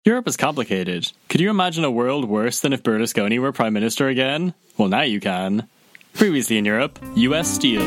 Europe is complicated. Could you imagine a world worse than if Berlusconi were Prime Minister again? Well, now you can. Previously in Europe, US Steel.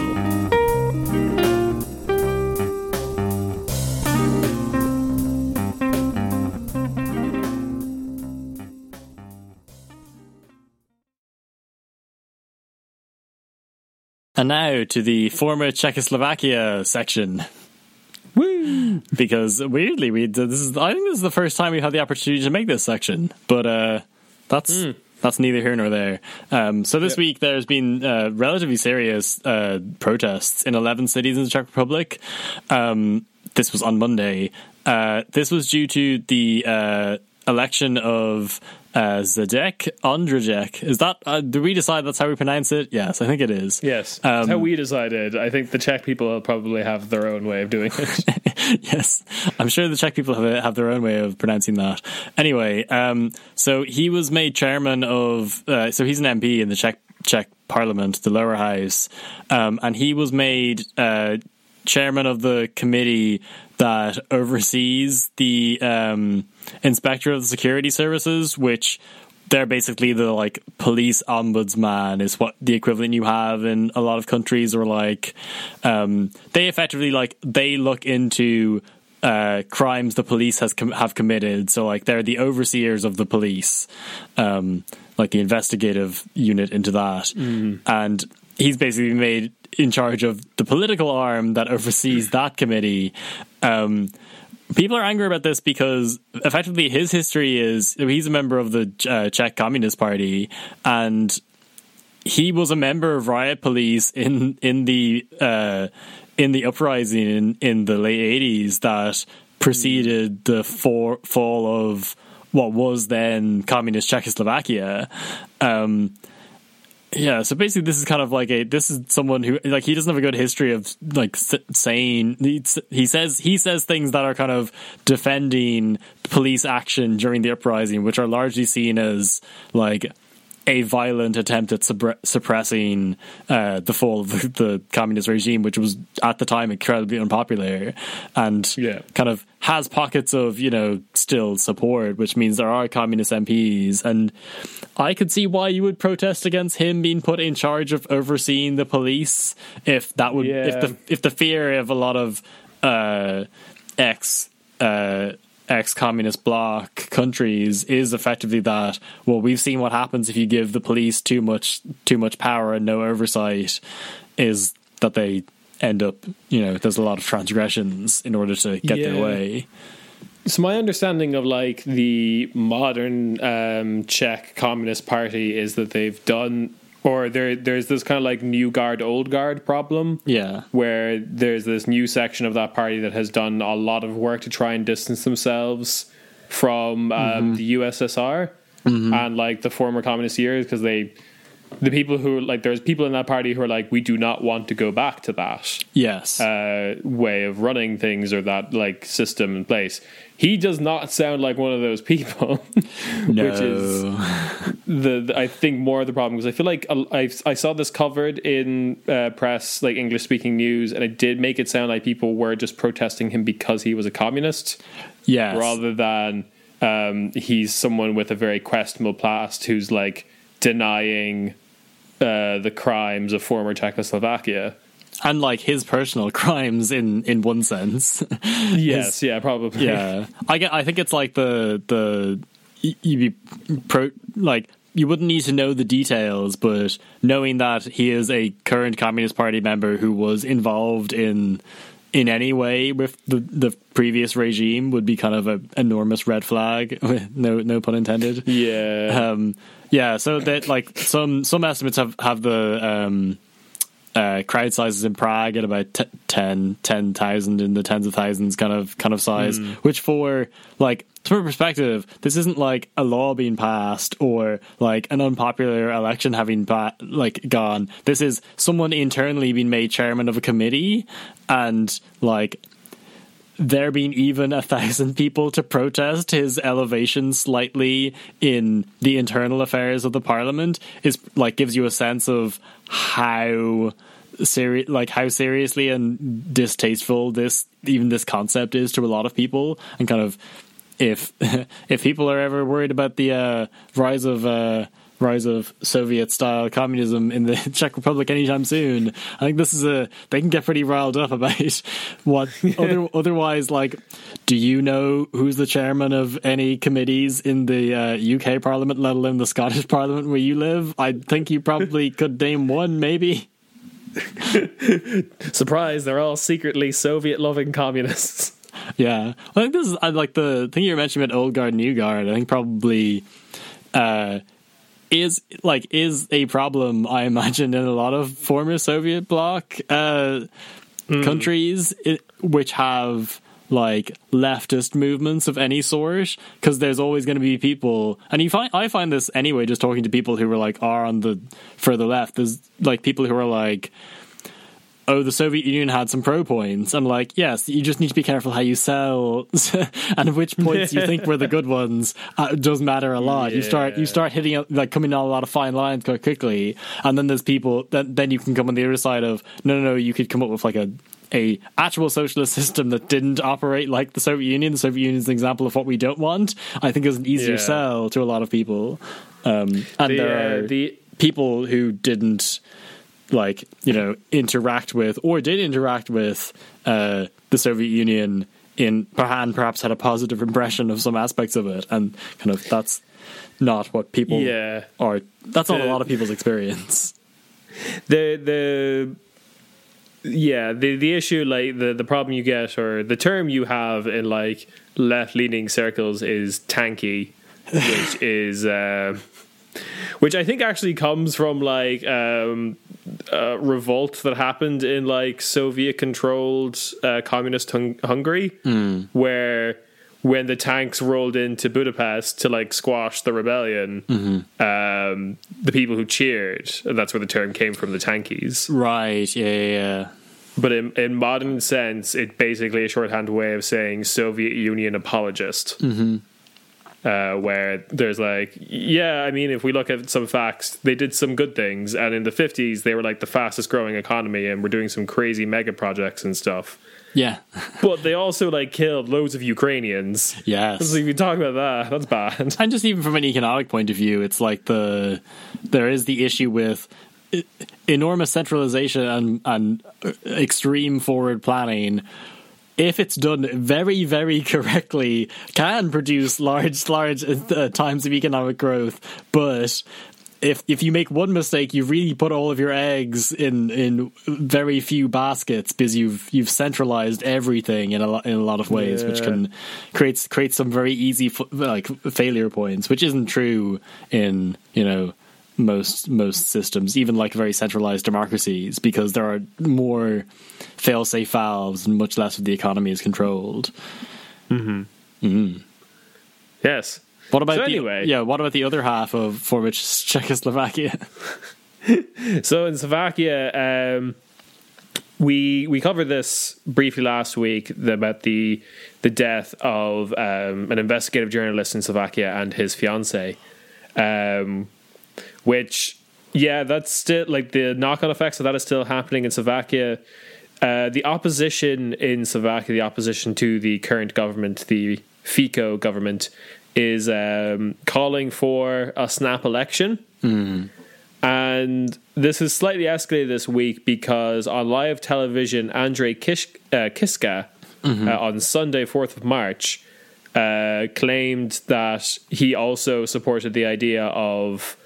And now to the former Czechoslovakia section. Woo! Because weirdly, I think this is the first time we've had the opportunity to make this section, but that's neither here nor there. So this week there's been relatively serious protests in 11 cities in the Czech Republic. This was on Monday. This was due to the election of Zdeněk Ondráček. Is that, do we decide that's how we pronounce it? Yes, I think it is. Yes, that's how we decided. I think the Czech people will probably have their own way of doing it. Yes, I'm sure the Czech people have their own way of pronouncing that. Anyway, so he was made chairman of, so he's an MP in the Czech Parliament, the lower house, and he was made chairman of the committee that oversees the inspector of the security services, which they're basically the like police ombudsman is what the equivalent you have in a lot of countries, or like they effectively like they look into crimes the police have committed. So like they're the overseers of the police, like the investigative unit into that. And he's basically made in charge of the political arm that oversees that committee. People are angry about this because effectively his history is he's a member of the Czech Communist Party, and he was a member of riot police in the uprising in the late 80s that preceded the fall of what was then communist Czechoslovakia. Yeah, so basically this is kind of like this is someone who, like, he doesn't have a good history of, like, saying, he says things that are kind of defending police action during the uprising, which are largely seen as, like, a violent attempt at suppressing the fall of the communist regime, which was at the time incredibly unpopular, and kind of has pockets of, you know, still support, which means there are communist MPs, and I could see why you would protest against him being put in charge of overseeing the police if that would if the fear of a lot of ex-communist bloc countries is effectively that, well, we've seen what happens if you give the police too much power and no oversight, is that they end up, you know, there's a lot of transgressions in order to get their way. So my understanding of, like, the modern Czech Communist Party is that they've done, or there's this kind of like new guard, old guard problem. Yeah. Where there's this new section of that party that has done a lot of work to try and distance themselves from the USSR and, like, the former communist years, because the people who, like, there's people in that party who are like, we do not want to go back to that way of running things, or that, like, system in place. He does not sound like one of those people, no. Which is I think more of the problem, because I feel like I saw this covered in press, like English speaking news, and it did make it sound like people were just protesting him because he was a communist, rather than he's someone with a very questionable past who's, like, denying the crimes of former Czechoslovakia. And, like, his personal crimes in one sense. Yes, probably. Yeah. I think it's like you wouldn't need to know the details, but knowing that he is a current Communist Party member who was involved in any way with the previous regime would be kind of an enormous red flag. No pun intended. Yeah. So that, like, some estimates have the crowd sizes in Prague at about 10,000 in the tens of thousands kind of size, which, for, like, from a perspective, this isn't like a law being passed or like an unpopular election having gone. This is someone internally being made chairman of a committee, and, like, there being even 1,000 people to protest his elevation slightly in the internal affairs of the parliament is, like, gives you a sense of how seriously and distasteful this concept is to a lot of people, and kind of if people are ever worried about the rise of Soviet-style communism in the Czech Republic anytime soon, I think they can get pretty riled up about what otherwise, like, do you know who's the chairman of any committees in the UK Parliament, let alone the Scottish Parliament where you live? I think you probably could name one, maybe. Surprise, they're all secretly Soviet-loving communists. Yeah. I think I like the thing you mentioned about Old Guard, New Guard. I think probably is a problem, I imagine, in a lot of former Soviet bloc countries which have like leftist movements of any sort, because there's always going to be people, and I find this anyway just talking to people who are on the further left. There's like people who are like, oh, the Soviet Union had some pro points. I'm like, yes, you just need to be careful how you sell and which points you think were the good ones. It does matter a lot. Yeah. You start hitting, like, coming on a lot of fine lines quite quickly, and then there's people then you can come on the other side of no, you could come up with like a actual socialist system that didn't operate like the Soviet Union. The Soviet Union is an example of what we don't want. I think is an easier sell to a lot of people. And there are people who didn't, like, interact with or did interact with the Soviet Union and perhaps had a positive impression of some aspects of it, and kind of that's not what people are. That's not a lot of people's experience. The issue, like the problem you get, or the term you have in like left-leaning circles, is tanky, which is which I think actually comes from like revolt that happened in like Soviet-controlled communist Hungary, where when the tanks rolled into Budapest to like squash the rebellion, the people who cheered, that's where the term came from, the tankies. Right, yeah. But in modern sense, it's basically a shorthand way of saying Soviet Union apologist. Where there's like, I mean, if we look at some facts, they did some good things, and in the 50s they were like the fastest growing economy and were doing some crazy mega projects and stuff. Yeah. But they also like killed loads of Ukrainians. Yes. So if you talk about that, that's bad. And just even from an economic point of view, it's like there is the issue with enormous centralization and extreme forward planning. If it's done very, very correctly, can produce large times of economic growth. But if you make one mistake, you really put all of your eggs in very few baskets, because you've centralized everything in a lot of ways, which can create some very easy failure points, which isn't true in most systems, even like very centralized democracies, because there are more fail-safe valves and much less of the economy is controlled. Yes. What about what about the other half of former Czechoslovakia? So in Slovakia, we covered this briefly last week about the death of an investigative journalist in Slovakia and his fiancée. Which, that's still, like, the knock-on effects of that is still happening in Slovakia. The opposition in Slovakia, the opposition to the current government, the Fico government, is calling for a snap election. And this is slightly escalated this week because on live television, Andrei Kiska, on Sunday, 4th of March, claimed that he also supported the idea of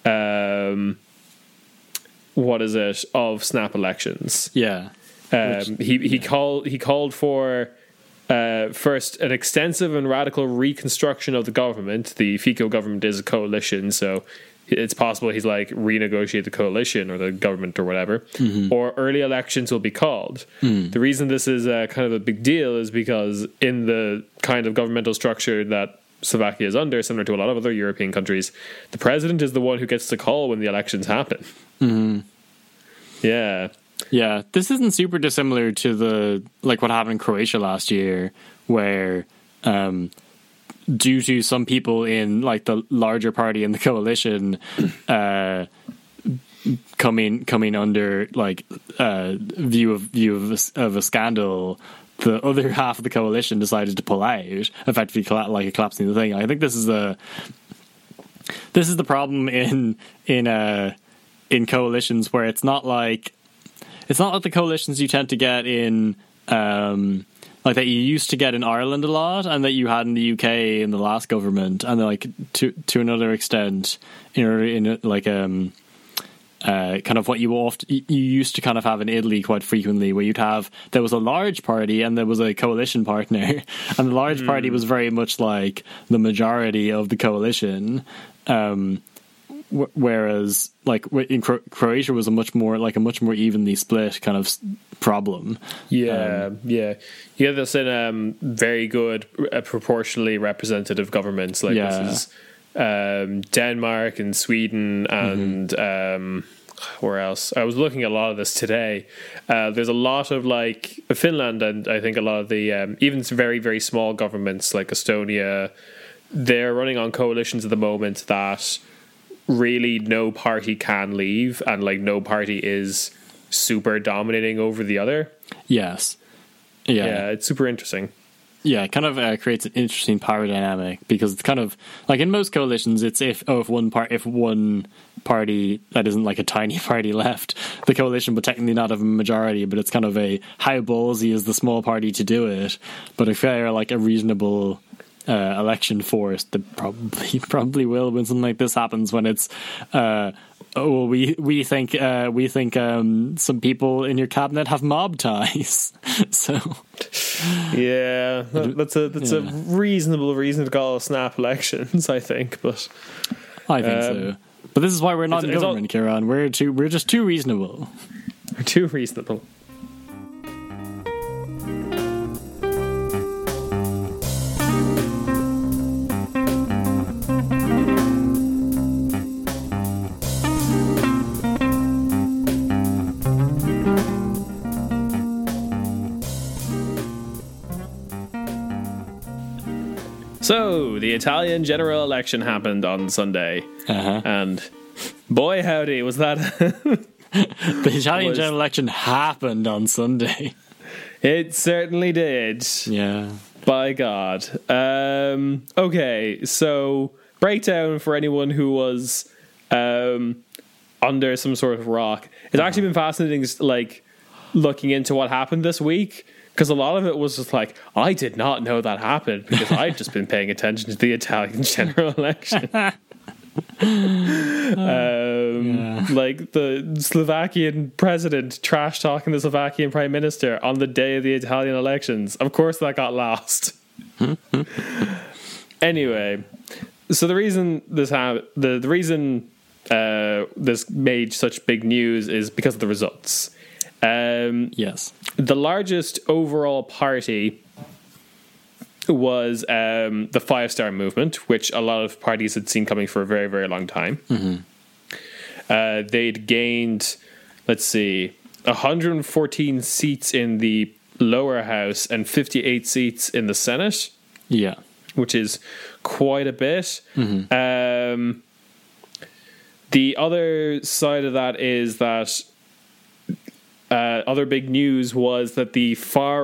of snap elections. He called for first an extensive and radical reconstruction of the government. The Fico government is a coalition, so it's possible he's like renegotiate the coalition or the government or whatever, or early elections will be called. The reason this is kind of a big deal is because in the kind of governmental structure that Slovakia is under, similar to a lot of other European countries, the president is the one who gets to call when the elections happen. Yeah, this isn't super dissimilar to what happened in Croatia last year, where due to some people in like the larger party in the coalition coming under like view of a scandal, the other half of the coalition decided to pull out, effectively collapsing the thing. I think this is the problem in coalitions, where it's not like the coalitions you tend to get in like that you used to get in Ireland a lot, and that you had in the UK in the last government, and like to another extent in like kind of what you used to kind of have in Italy quite frequently, where there was a large party and there was a coalition partner, and the large party was very much like the majority of the coalition, whereas like in Croatia was a much more evenly split kind of problem. That's in very good proportionally representative governments, like this is Denmark and Sweden and where else? I was looking at a lot of this today. There's a lot of like Finland, and I think a lot of the even very, very small governments like Estonia, they're running on coalitions at the moment that really no party can leave, and like no party is super dominating over the other. Yes. Yeah, it's super interesting. Yeah, it kind of creates an interesting power dynamic, because it's kind of like in most coalitions, it's if one party that isn't like a tiny party left the coalition, but technically not have a majority, but it's kind of a how ballsy is the small party to do it. But if they're like a reasonable election force, that probably will, when something like this happens, when it's we think some people in your cabinet have mob ties. So yeah, that's a reasonable reason to call snap elections, I think. But I think so. But this is why we're not in government, Kieran. We're just too reasonable. We're too reasonable. So, the Italian general election happened on Sunday. And boy, howdy, was that... The Italian general election happened on Sunday. It certainly did. Yeah. By God. Okay, so breakdown for anyone who was under some sort of rock. It's actually been fascinating, like, looking into what happened this week. Because a lot of it was just like, I did not know that happened, because I've just been paying attention to the Italian general election. Like the Slovakian president trash talking the Slovakian prime minister on the day of the Italian elections. Of course that got lost. Anyway, so the reason this this made such big news is because of the results. Yes. The largest overall party was the Five Star Movement, which a lot of parties had seen coming for a very, very long time. They'd gained, 114 seats in the lower house and 58 seats in the Senate. Yeah. Which is quite a bit. The other side of that is that other big news was that the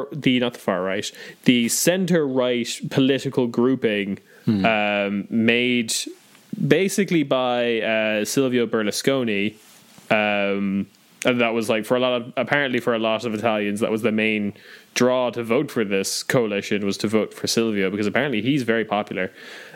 center-right political grouping made basically by Silvio Berlusconi, and that was like for a lot of Italians, that was the main draw to vote for this coalition, was to vote for Silvio, because apparently he's very popular.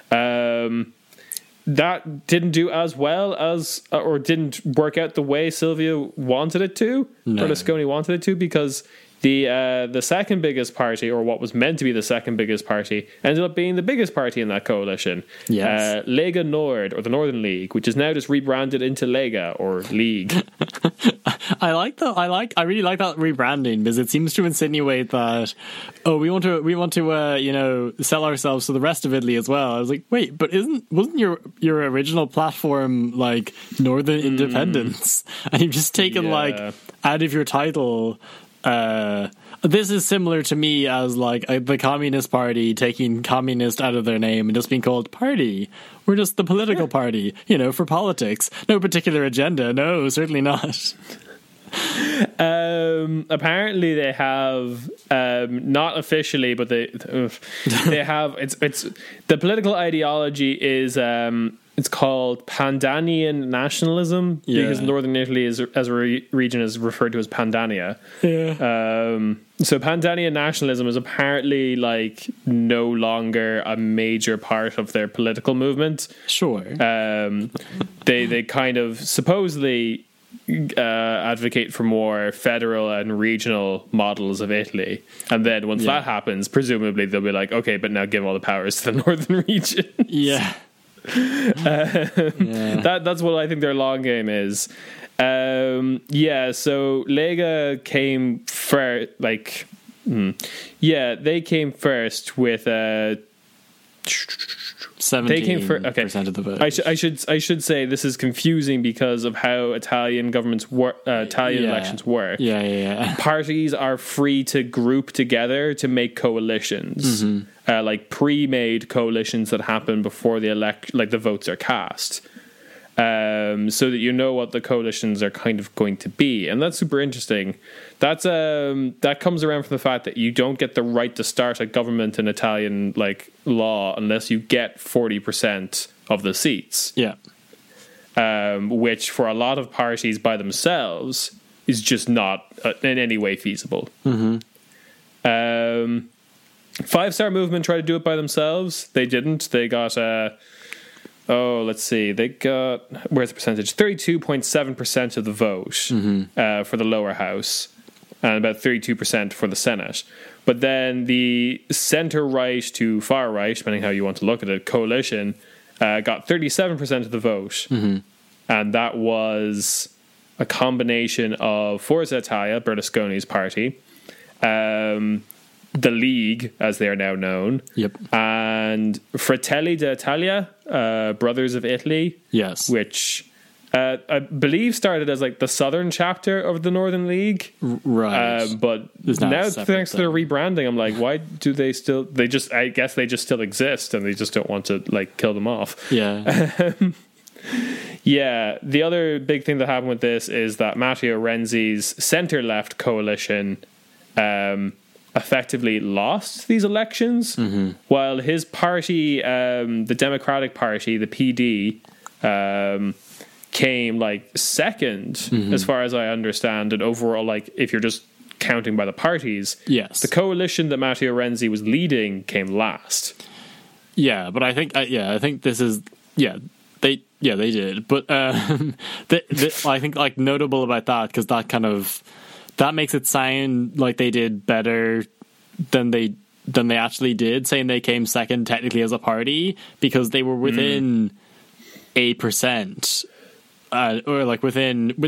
That didn't do as well as, or didn't work out the way Silvio wanted it to, Berlusconi wanted it to, because the second biggest party, or what was meant to be the second biggest party, ended up being the biggest party in that coalition. Yes. Lega Nord, or the Northern League, which is now just rebranded into Lega, or League. I really like that rebranding, because it seems to insinuate that, we want to sell ourselves to the rest of Italy as well. I was like, wait, but wasn't your original platform like Northern Independence, and you've just taken like out of your title. This is similar to me as like the Communist Party taking communist out of their name and just being called party. We're just the political party, for politics. No particular agenda. No, certainly not. Apparently they have not officially, but they have it's the political ideology is it's called Pandanian nationalism because northern Italy is as a region is referred to as Pandania. So Pandanian nationalism is apparently like no longer a major part of their political movement. Sure. They kind of supposedly advocate for more federal and regional models of Italy, and then once that happens, presumably they'll be like, okay, but now give all the powers to the northern region. That's what I think their long game is. So Lega came first. They came first with 17% of the vote. I should say this is confusing because of how Italian governments elections work. Parties are free to group together to make coalitions, like pre-made coalitions that happen before the the votes are cast, so that you know what the coalitions are kind of going to be, and that's super interesting. That comes around from the fact that you don't get the right to start a government in Italian law unless you get 40% of the seats. Which for a lot of parties by themselves is just not in any way feasible. 5-Star Movement tried to do it by themselves. They didn't. They got let's see. They got, where's the percentage? 32.7% of the vote for the lower house, and about 32% for the Senate. But then the centre-right to far-right, depending how you want to look at it, coalition, got 37% of the vote. And that was a combination of Forza Italia, Berlusconi's party, the League, as they are now known, and Fratelli d'Italia, Brothers of Italy, which I believe started as the southern chapter of the Northern League, but now thanks to their rebranding, I'm like, why do they still? I guess they just still exist, and they just don't want to kill them off. The other big thing that happened with this is that Matteo Renzi's centre-left coalition effectively lost these elections, while his party, the Democratic Party, the PD, came second, as far as I understand, and overall, if you're just counting by the parties, the coalition that Matteo Renzi was leading came last. But I think this is they did, but I think notable about that, because that makes it sound like they did better than they actually did, saying they came second technically as a party, because they were within 8%, or they were within a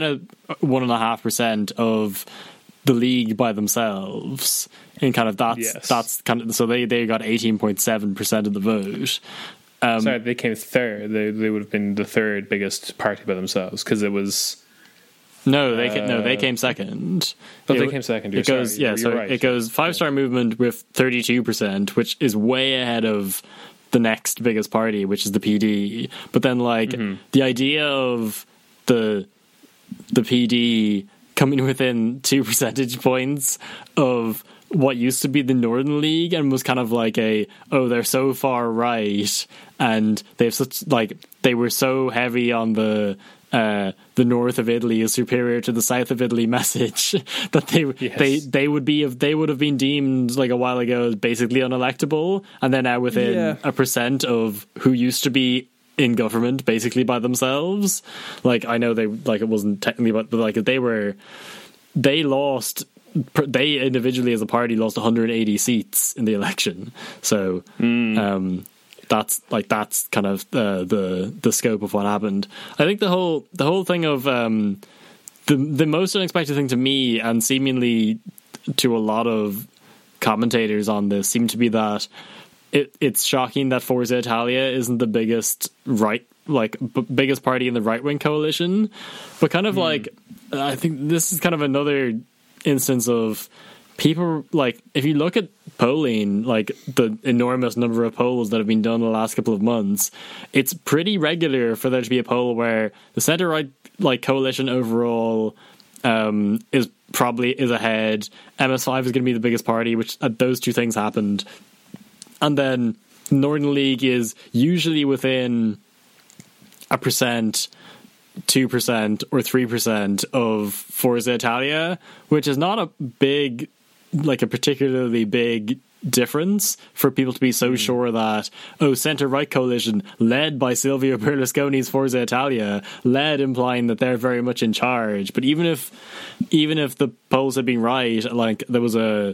1.5% of the League by themselves, and that's so they got 18.7% of the vote. Sorry, they came third. They would have been the third biggest party by themselves, because it was. They came second. They came second. It goes, right. It goes 5-Star Movement with 32%, which is way ahead of the next biggest party, which is the PD. But then, the idea of the PD coming within 2 percentage points of what used to be the Northern League, and was kind of they're so far right, and they've such they were so heavy on the north of Italy is superior to the south of Italy message, that they would have been deemed a while ago as basically unelectable, and they're now within a percent of who used to be in government basically by themselves. I know they it wasn't technically, but they lost. They individually as a party lost 180 seats in the election. So that's kind of the scope of what happened. I think the whole thing of the most unexpected thing to me, and seemingly to a lot of commentators on this, seemed to be that it's shocking that Forza Italia isn't the biggest biggest party in the right wing coalition, but kind of I think this is kind of another instance of people, if you look at polling, the enormous number of polls that have been done in the last couple of months, it's pretty regular for there to be a poll where the centre right coalition overall is ahead. MS5 is going to be the biggest party, which those two things happened. And then Northern League is usually within 1%, 2%, or 3% of Forza Italia, which is not a particularly big difference for people to be so sure that centre-right coalition led by Silvio Berlusconi's Forza Italia, implying that they're very much in charge. But even if the polls had been right, like there was the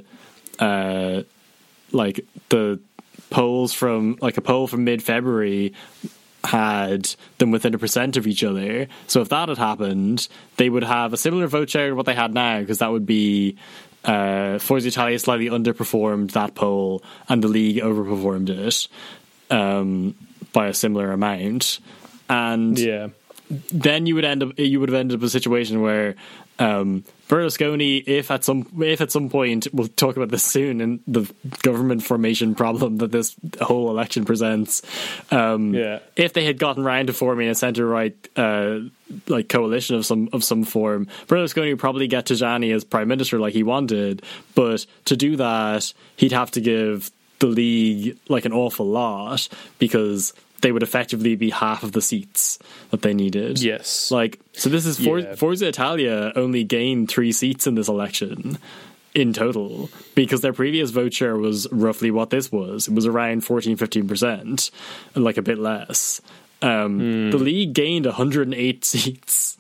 polls from a poll from mid-February had them within 1% of each other. So if that had happened, they would have a similar vote share to what they had now, because that would be Forza Italia slightly underperformed that poll and the League overperformed it by a similar amount. And then you would have ended up in a situation where Berlusconi, if at some point, we'll talk about this soon, and the government formation problem that this whole election presents, if they had gotten round to forming a centre-right coalition of some form, Berlusconi would probably get Tajani as prime minister like he wanted, but to do that he'd have to give the League an awful lot, because they would effectively be half of the seats that they needed. Yes. So this is Forza Italia only gained 3 seats in this election in total, because their previous vote share was roughly what this was. It was around 14-15%, a bit less. The League gained 108 seats.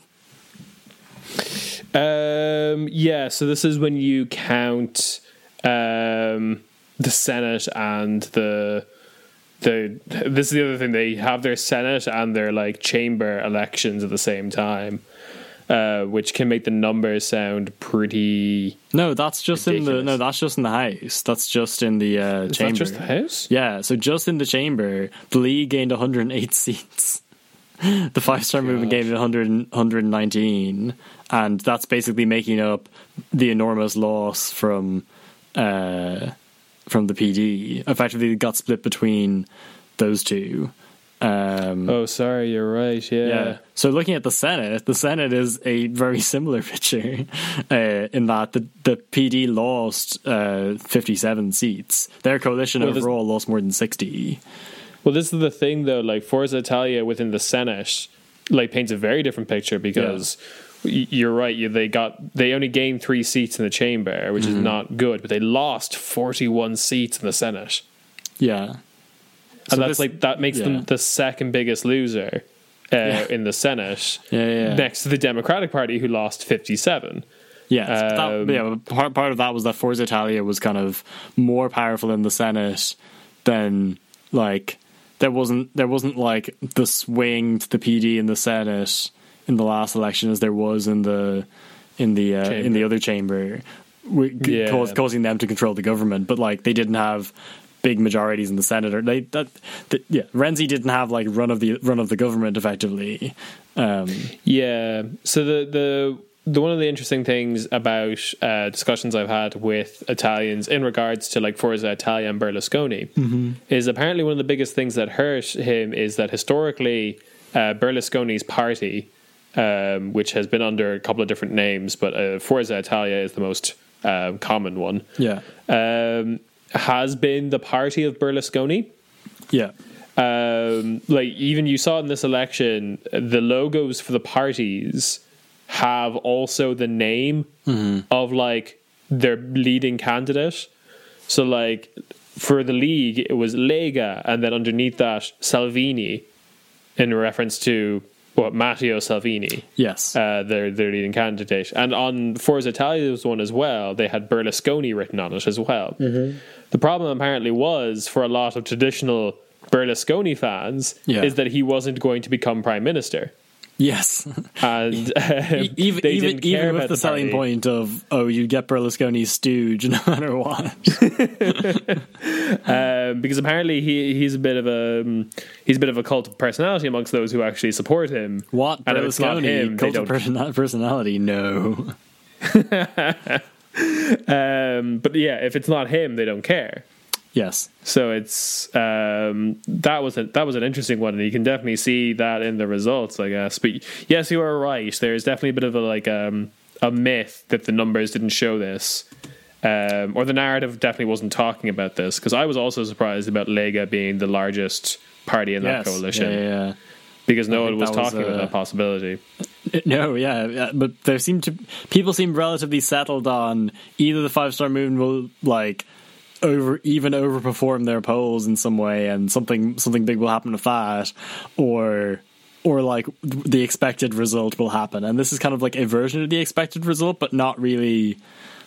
So this is when you count the Senate and this is the other thing, they have their Senate and their chamber elections at the same time, which can make the numbers sound pretty that's just ridiculous. That's just in the House. That's just in the chamber. Is that just the House? Yeah, so just in the chamber, the League gained 108 seats. The Five Star Movement gained 119, and that's basically making up the enormous loss from the PD. Effectively, it got split between those two. Sorry, you're right. Yeah. So looking at the Senate is a very similar picture in that the PD lost 57 seats. Their coalition overall lost more than 60. Well, this is the thing, though. Forza Italia within the Senate paints a very different picture, because you're right. They only gained 3 seats in the chamber, which is not good, but they lost 41 seats in the Senate. Yeah, and that makes them the second biggest loser in the Senate, next to the Democratic Party, who lost 57. Yes, part of that was that Forza Italia was kind of more powerful in the Senate than there wasn't the swing to the PD in the Senate in the last election as there was in the other chamber, causing them to control the government. But they didn't have big majorities in the Senate. Renzi didn't have run of the government effectively. So the one of the interesting things about discussions I've had with Italians in regards to Forza Italia and Berlusconi is apparently one of the biggest things that hurt him is that historically Berlusconi's party, which has been under a couple of different names, but Forza Italia is the most common one, has been the party of Berlusconi. Even you saw in this election, the logos for the parties have also the name of their leading candidate. So for the League, it was Lega, and then underneath that Salvini, in reference to Matteo Salvini. Yes, their leading candidate. And on Forza Italia's one as well, they had Berlusconi written on it as well. The problem apparently was, for a lot of traditional Berlusconi fans, is that he wasn't going to become prime minister. Yes, and even with the selling point of you get Berlusconi's stooge no matter what, because apparently he's a bit of a cult of personality amongst those who actually support him. What, and Berlusconi cult of personality? No. But if it's not him, they don't care. Yes. So it's that was an interesting one, and you can definitely see that in the results, I guess. But yes, you are right. There's definitely a bit of a a myth that the numbers didn't show this. Or the narrative definitely wasn't talking about this, because I was also surprised about Lega being the largest party in that coalition. Yeah. Because no one was talking about that possibility. No, yeah, but people seem relatively settled on either the Five Star Movement will like overperform their polls in some way, and something big will happen with that, or like the expected result will happen, and this is kind of like a version of the expected result, but not really.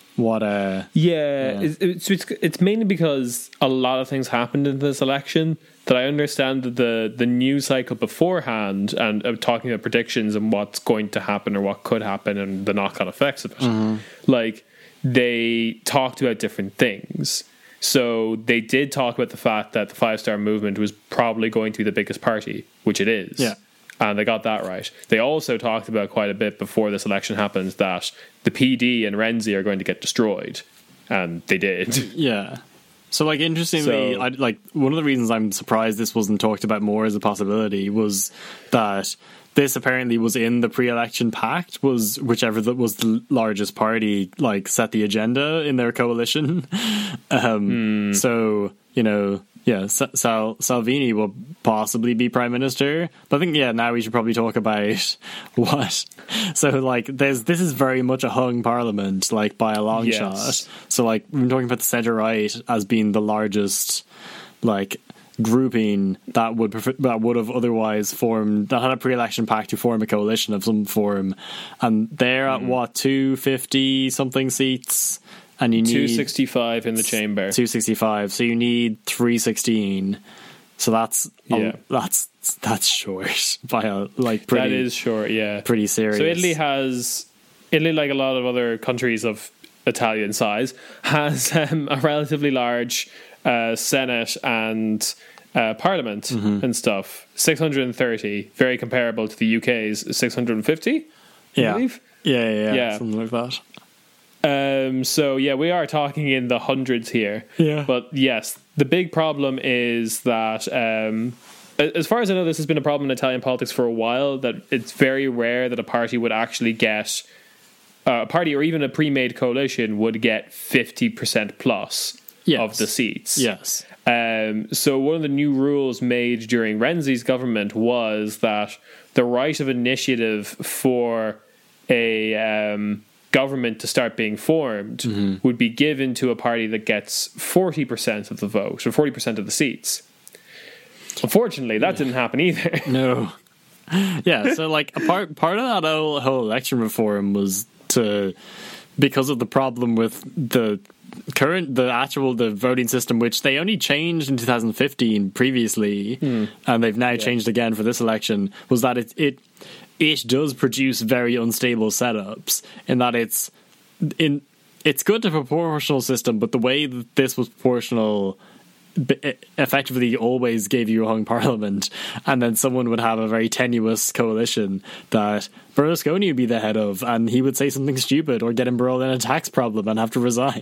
It's mainly because a lot of things happened in this election that I understand that the news cycle beforehand and talking about predictions and what's going to happen or what could happen and the knock-on effects of it. Like, they talked about different things. So they did talk about the fact that the Five Star Movement was probably going to be the biggest party, which it is. Yeah. And they got that right. They also talked about quite a bit before this election happens that the PD and Renzi are going to get destroyed. And they did. Yeah. So, like, interestingly, one of the reasons I'm surprised this wasn't talked about more as a possibility was that this apparently was in the pre-election pact, was whichever was the largest party, like, set the agenda in their coalition. So, you know... Yeah, Salvini will possibly be prime minister. But I think, now we should probably talk about what. So, like, this is very much a hung parliament, like, by a long shot. So, like, we're talking about the centre-right as being the largest, like, grouping that would have otherwise formed, that had a pre-election pact to form a coalition of some form. And they're at, 250-something seats? And you need 265 in the chamber. 265. So you need 316. So that's short by pretty. That is short, yeah. Pretty serious. So Italy, like a lot of other countries of Italian size, has a relatively large Senate and Parliament and stuff. 630, very comparable to the UK's 650. I believe. Yeah, something like that. So we are talking in the hundreds here. Yeah. But yes, the big problem is that, as far as I know, this has been a problem in Italian politics for a while, that it's very rare that a party would actually get, a party or even a pre-made coalition would get 50% plus of the seats. Yes. So one of the new rules made during Renzi's government was that the right of initiative for a government to start being formed would be given to a party that gets 40% of the vote or 40% of the seats. Unfortunately, that didn't happen either. No. Yeah, so like a part of that whole election reform was because of the problem with the voting system, which they only changed in 2015 previously, and they've now changed again for this election, was that it does produce very unstable setups, in that it's good to have a proportional system, but the way that this was proportional effectively always gave you a hung parliament, and then someone would have a very tenuous coalition that Berlusconi would be the head of, and he would say something stupid or get embroiled in a tax problem and have to resign.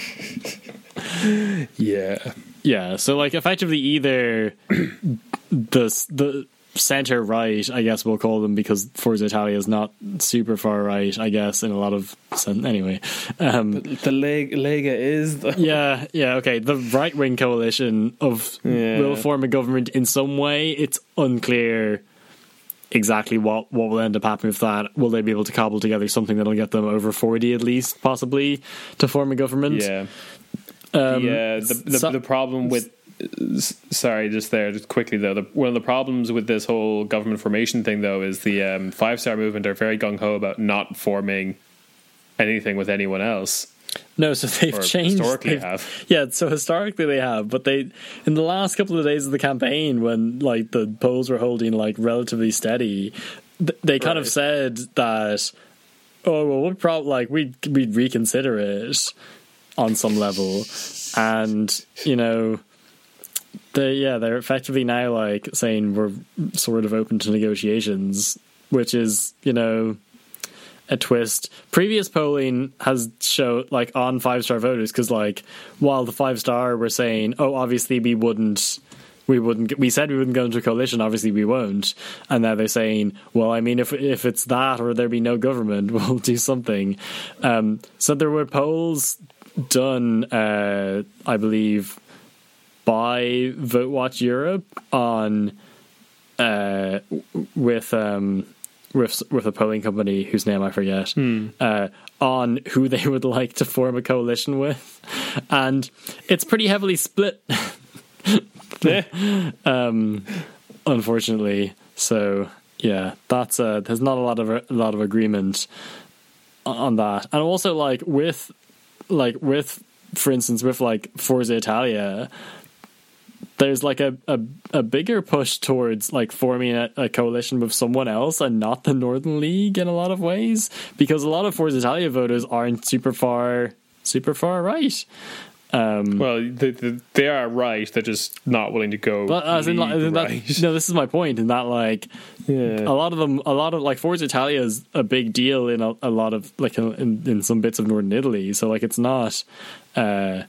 Yeah, so like effectively either the centre right, I guess we'll call them, because Forza Italia is not super far right, I guess, in a lot of sense. Anyway, the Lega is okay. The right wing coalition will form a government in some way. It's unclear exactly what will end up happening with that. Will they be able to cobble together something that'll get them over 40 at least, possibly, to form a government? The problem with just quickly though, one of the problems with this whole government formation thing though is the Five Star Movement are very gung-ho about not forming anything with anyone else. No, so they've changed. Historically have. Yeah, so historically they have, but they, in the last couple of days of the campaign, when like the polls were holding like relatively steady, they kind of said that, we'd reconsider it on some level, and they're effectively now like saying we're sort of open to negotiations, which is, a twist. Previous polling has showed like on 5-star voters, because like while the 5-star were saying, obviously we'd we said we wouldn't go into a coalition, obviously we won't. And now they're saying, well, I mean, if it's that or there be no government, we'll do something. So there were polls done, I believe, by Vote Watch Europe on with a polling company whose name I forget, on who they would like to form a coalition with, and it's pretty heavily split. Unfortunately, so yeah, that's there's not a lot of agreement on that, and also with for instance with like Forza Italia, there's like a bigger push towards like forming a coalition with someone else and not the Northern League in a lot of ways, because a lot of Forza Italia voters aren't super far right. Well, they are right. They're just not willing to go. But as in, right. No, this is my point. In that, like, a lot of like Forza Italia is a big deal in a lot of like in some bits of northern Italy. So like, it's not a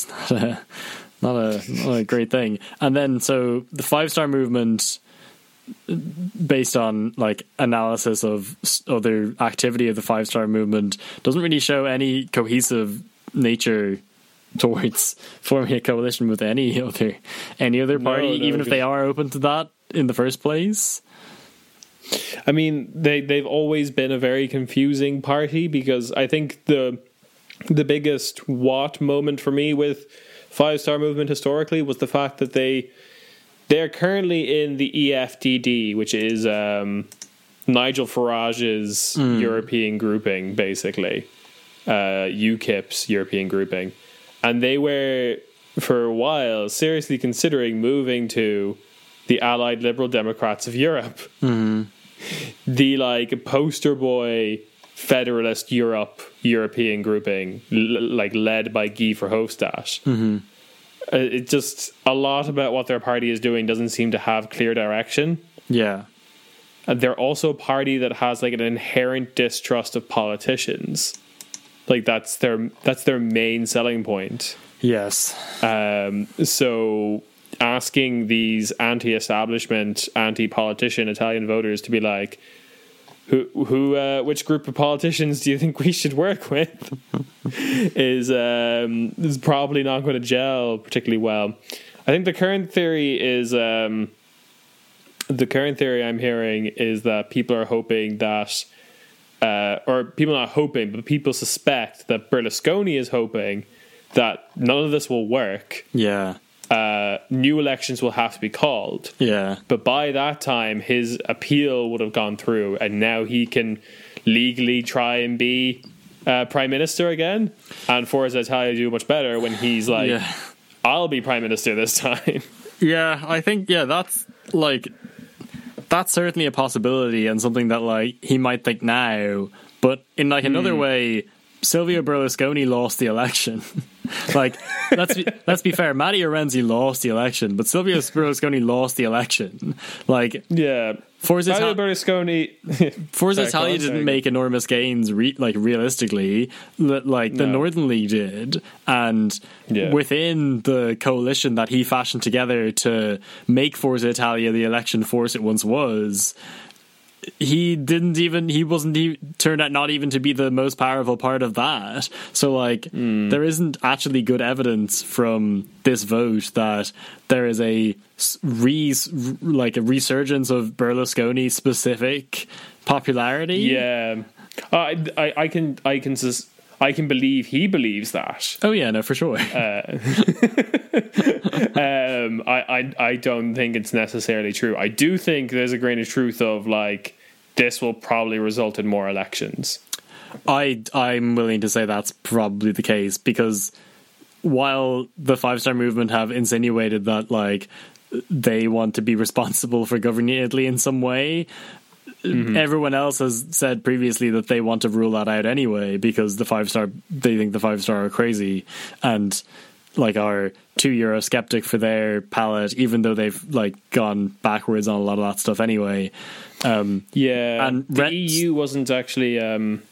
great thing. And then so the 5-star movement, based on like analysis of other activity of the 5-star movement, doesn't really show any cohesive nature towards forming a coalition with any other party, even if they are open to that in the first place. I mean, they've always been a very confusing party, because I think the biggest moment for me with 5-star movement historically was the fact that they're currently in the EFDD, which is Nigel Farage's European grouping, basically. UKIP's European grouping. And they were, for a while, seriously considering moving to the Allied Liberal Democrats of Europe. Mm-hmm. The, like, poster boy federalist European grouping, like, led by Guy Verhofstadt. Mm-hmm. It just, a lot about what their party is doing doesn't seem to have clear direction. Yeah. And they're also a party that has, like, an inherent distrust of politicians. Like, that's their main selling point. Yes. So asking these anti-establishment, anti-politician Italian voters to be like, which group of politicians do you think we should work with, is probably not going to gel particularly well. I think the current theory I'm hearing is that people are hoping that. Or people not hoping, but people suspect that Berlusconi is hoping that none of this will work. Yeah. New elections will have to be called. Yeah. But by that time, his appeal would have gone through, and now he can legally try and be prime minister again. And Forza Italia do much better when he's like, I'll be prime minister this time. Yeah, I think, that's like... That's certainly a possibility, and something that like he might think now, but in like another way, Silvio Berlusconi lost the election. Like, let's be fair, Matteo Renzi lost the election, but Silvio Berlusconi lost the election. Like, yeah, Forza Italia didn't make enormous gains, realistically, like the Northern League did, and within the coalition that he fashioned together to make Forza Italia the election force it once was, he turned out not even to be the most powerful part of that. So like there isn't actually good evidence from this vote that there is a resurgence of Berlusconi specific popularity. Yeah, I can believe he believes that. Oh yeah, no, for sure. I don't think it's necessarily true. I do think there's a grain of truth of like, this will probably result in more elections. I'm willing to say that's probably the case, because while the 5-star movement have insinuated that like they want to be responsible for governing Italy in some way, everyone else has said previously that they want to rule that out anyway, because they think the 5-star are crazy and like are too Eurosceptic for their palate, even though they've like gone backwards on a lot of that stuff anyway. And the EU wasn't actually the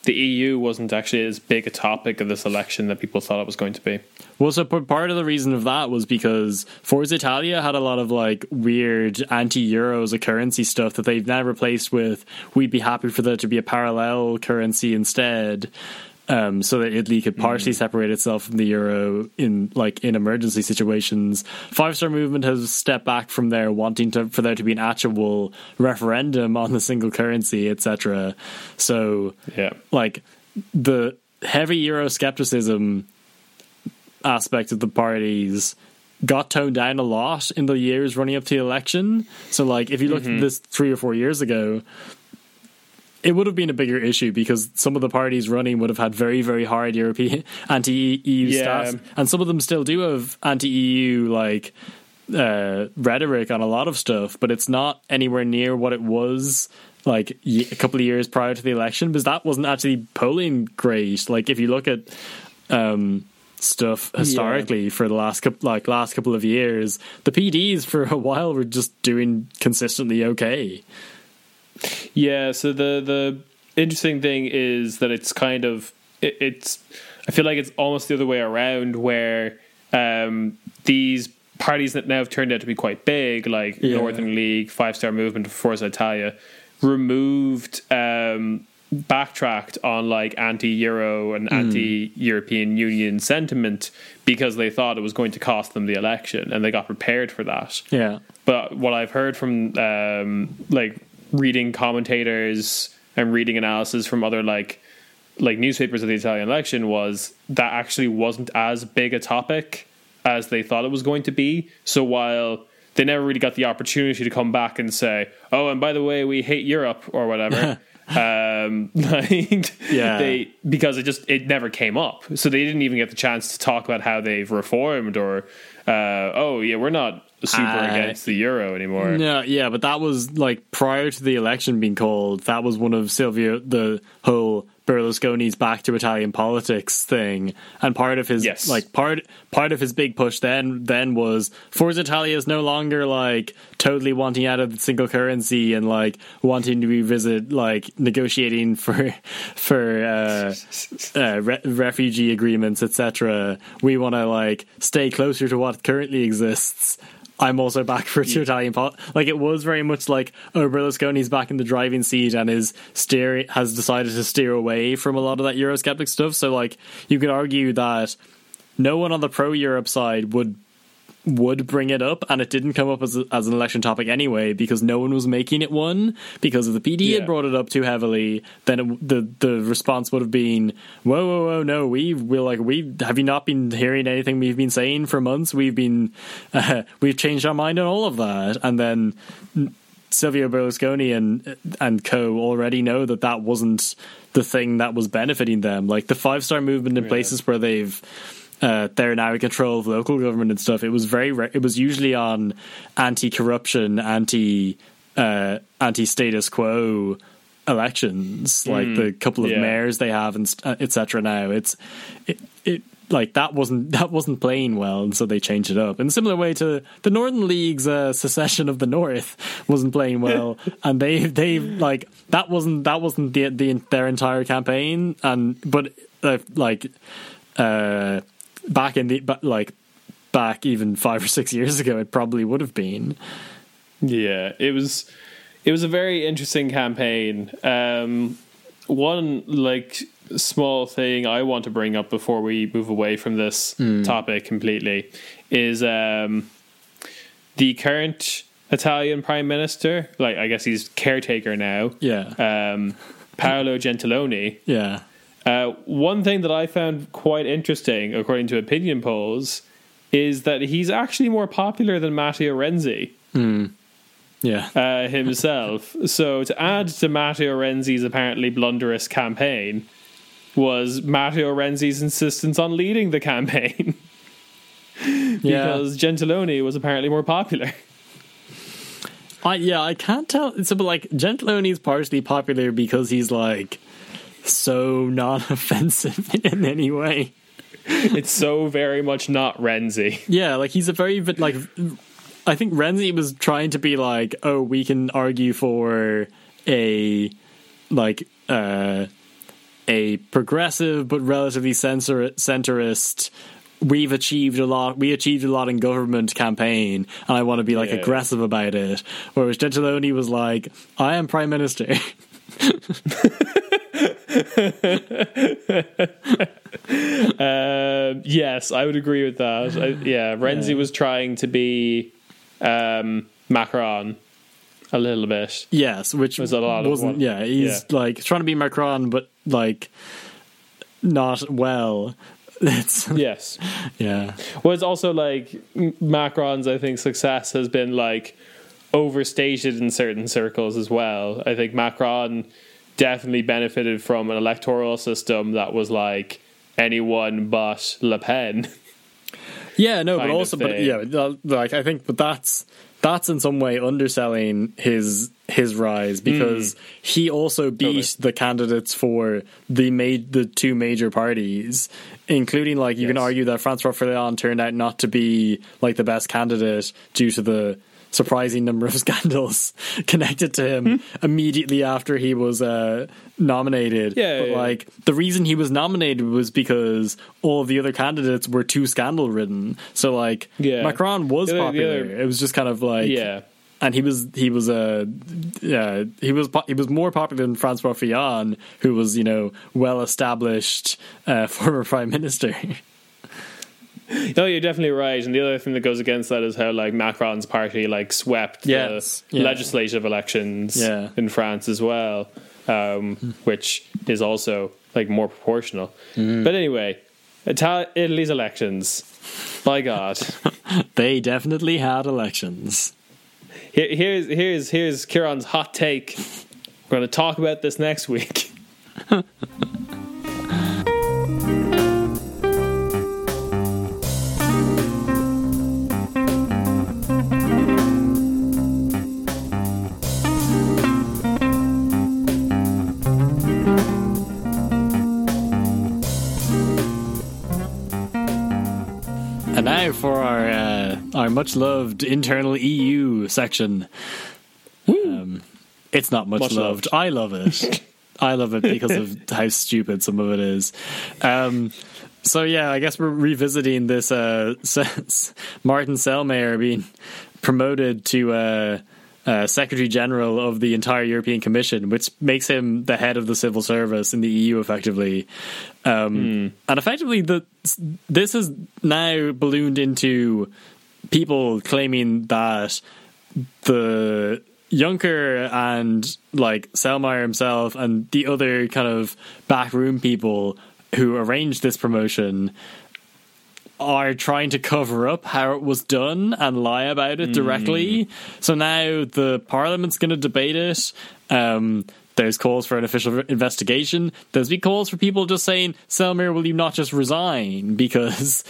the EU wasn't actually as big a topic of this election that people thought it was going to be. Well, so part of the reason of that was because Forza Italia had a lot of like weird anti-euro as a currency stuff that they've now replaced with, we'd be happy for there to be a parallel currency instead. So that Italy could partially separate itself from the euro in emergency situations. Five Star Movement has stepped back from there, wanting for there to be an actual referendum on the single currency, etc. So, like the heavy Euroscepticism aspect of the parties got toned down a lot in the years running up to the election. So, like if you look at this 3 or 4 years ago, it would have been a bigger issue because some of the parties running would have had very, very hard European anti-EU stats, and some of them still do have anti-EU rhetoric on a lot of stuff, but it's not anywhere near what it was like a couple of years prior to the election, because that wasn't actually polling great. Like if you look at stuff historically for the last couple of years, the PDs for a while were just doing consistently okay. Yeah, so the interesting thing is that it's kind of it's I feel like it's almost the other way around, where these parties that now have turned out to be quite big, like Northern League, Five Star Movement, Forza Italia, backtracked on like anti-Euro and anti-European Union sentiment because they thought it was going to cost them the election, and they got prepared for that. Yeah. But what I've heard from reading commentators and reading analysis from other like newspapers of the Italian election was that actually wasn't as big a topic as they thought it was going to be. So while they never really got the opportunity to come back and say, oh, and by the way, we hate Europe or whatever, because it never came up. So they didn't even get the chance to talk about how they've reformed or, we're not super against the euro anymore. No, yeah, but that was like prior to the election being called. That was one of the whole Berlusconi's back to Italian politics thing, and part of his part of his big push then was Forza Italia is no longer like totally wanting out of the single currency and like wanting to revisit like negotiating for refugee agreements, etc. We want to like stay closer to what currently exists. I'm also back for Italian politics. Like it was very much like, oh, Berlusconi's back in the driving seat and has decided to steer away from a lot of that Eurosceptic stuff. So like you could argue that no one on the pro-Europe side would bring it up, and it didn't come up as an election topic anyway because no one was making it one, because if the PD had brought it up too heavily, then the response would have been, whoa, no, we have you not been hearing anything we've been saying for months? We've changed our mind on all of that. And then Silvio Berlusconi and co already know that wasn't the thing that was benefiting them. Like the Five Star Movement in places where they're now in control of local government and stuff. It was it was usually on anti-corruption, anti-status quo elections, like the couple of mayors they have and etc. Now it like that wasn't playing well, and so they changed it up. In a similar way to the Northern League's secession of the North wasn't playing well, and they like that wasn't their entire campaign, back even 5 or 6 years ago, it probably would have been. Yeah, it was a very interesting campaign. One like small thing I want to bring up before we move away from this topic completely is the current Italian Prime Minister. Like I guess he's caretaker now. Yeah. Paolo Gentiloni. Yeah. One thing that I found quite interesting, according to opinion polls, is that he's actually more popular than Matteo Renzi himself. So to add to Matteo Renzi's apparently blunderous campaign was Matteo Renzi's insistence on leading the campaign because Gentiloni was apparently more popular. I can't tell. But like Gentiloni's partially popular because he's like so non-offensive in any way. It's so very much not Renzi. Yeah, like he's a very bit like. I think Renzi was trying to be like, oh, we can argue for a like a progressive but relatively centrist. We achieved a lot in government campaign, and I want to be like aggressive about it. Whereas Gentiloni was like, I am prime minister. Yes, I would agree with that. Renzi was trying to be Macron a little bit. Yes, which was a lot wasn't. He's like trying to be Macron, but like not well. Yes. Yeah. Well, it's also like Macron's, I think, success has been like overstated in certain circles as well. I think Macron definitely benefited from an electoral system that was like anyone but Le Pen. Yeah, no, but also, like I think, but that's in some way underselling his rise, because he also beat the candidates for the two major parties, including like you can argue that Francois Fillon turned out not to be like the best candidate due to the surprising number of scandals connected to him immediately after he was nominated. Like the reason he was nominated was because all of the other candidates were too scandal ridden. So like Macron was popular. It was just kind of like and he was more popular than Francois Fillon, who was, you know, well established former prime minister. No, you're definitely right. And the other thing that goes against that is how like Macron's party like swept the legislative elections in France as well, which is also like more proportional. But anyway, Italy's elections, by God, they definitely had elections. Here's Kieran's hot take. We're going to talk about this next week. And now for our much loved internal EU section. It's not much loved. I love it. I love it because of how stupid some of it is. So yeah, I guess we're revisiting this Martin Selmayr being promoted to Secretary General of the entire European Commission, which makes him the head of the civil service in the EU, effectively. And effectively, this has now ballooned into people claiming that the Juncker and like Selmayr himself and the other kind of backroom people who arranged this promotion are trying to cover up how it was done and lie about it directly. So now the Parliament's going to debate it. There's calls for an official investigation. There's been calls for people just saying, Selmayr, will you not just resign? Because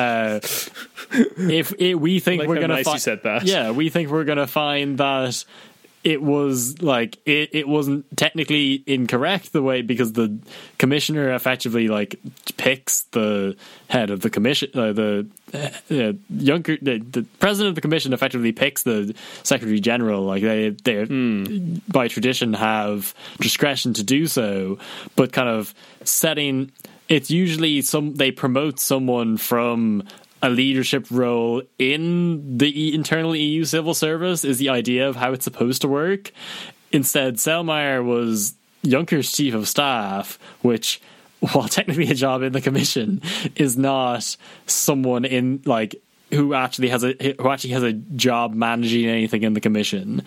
we think we're going to find, we think we're going to find that it was like it wasn't technically incorrect the way, because the commissioner effectively like picks the head of the commission, the president of the commission effectively picks the secretary general. Like they by tradition have discretion to do so, but kind of setting it's usually they promote someone from a leadership role in the internal EU civil service is the idea of how it's supposed to work. Instead, Selmayr was Juncker's chief of staff, which, while technically a job in the commission, is not someone in like who actually has a job managing anything in the commission.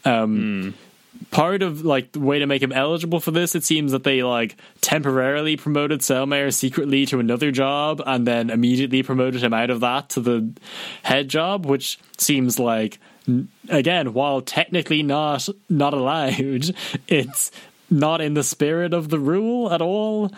Part of like the way to make him eligible for this, it seems that they like temporarily promoted Selmayr secretly to another job and then immediately promoted him out of that to the head job, which seems like, again, while technically not allowed, it's not in the spirit of the rule at all.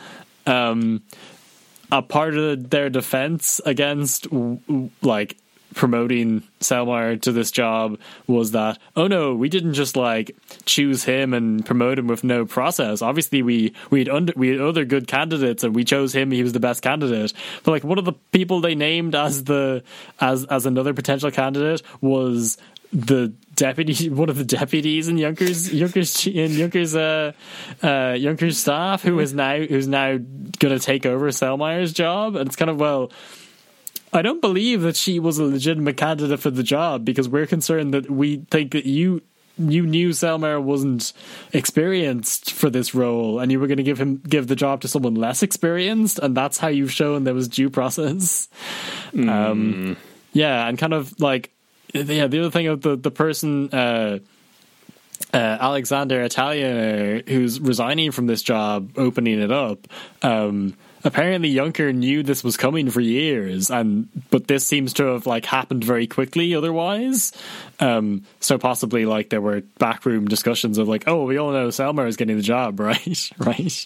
A part of their defense against like promoting Selmayr to this job was that, oh no, we didn't just like choose him and promote him with no process. Obviously we had other good candidates and we chose him. He was the best candidate. But like one of the people they named as another potential candidate was one of the deputies in Juncker's staff, who's now going to take over Selmayer's job, and it's kind of, well, I don't believe that she was a legitimate candidate for the job, because we're concerned that we think that you knew Selmayr wasn't experienced for this role, and you were going to give the job to someone less experienced, and that's how you've shown there was due process. And kind of like, the other thing of the person, Alexander Italian, who's resigning from this job, opening it up. Apparently Juncker knew this was coming for years, but this seems to have like happened very quickly otherwise. So possibly like there were backroom discussions of like, oh, we all know Selmayr is getting the job, right? Right.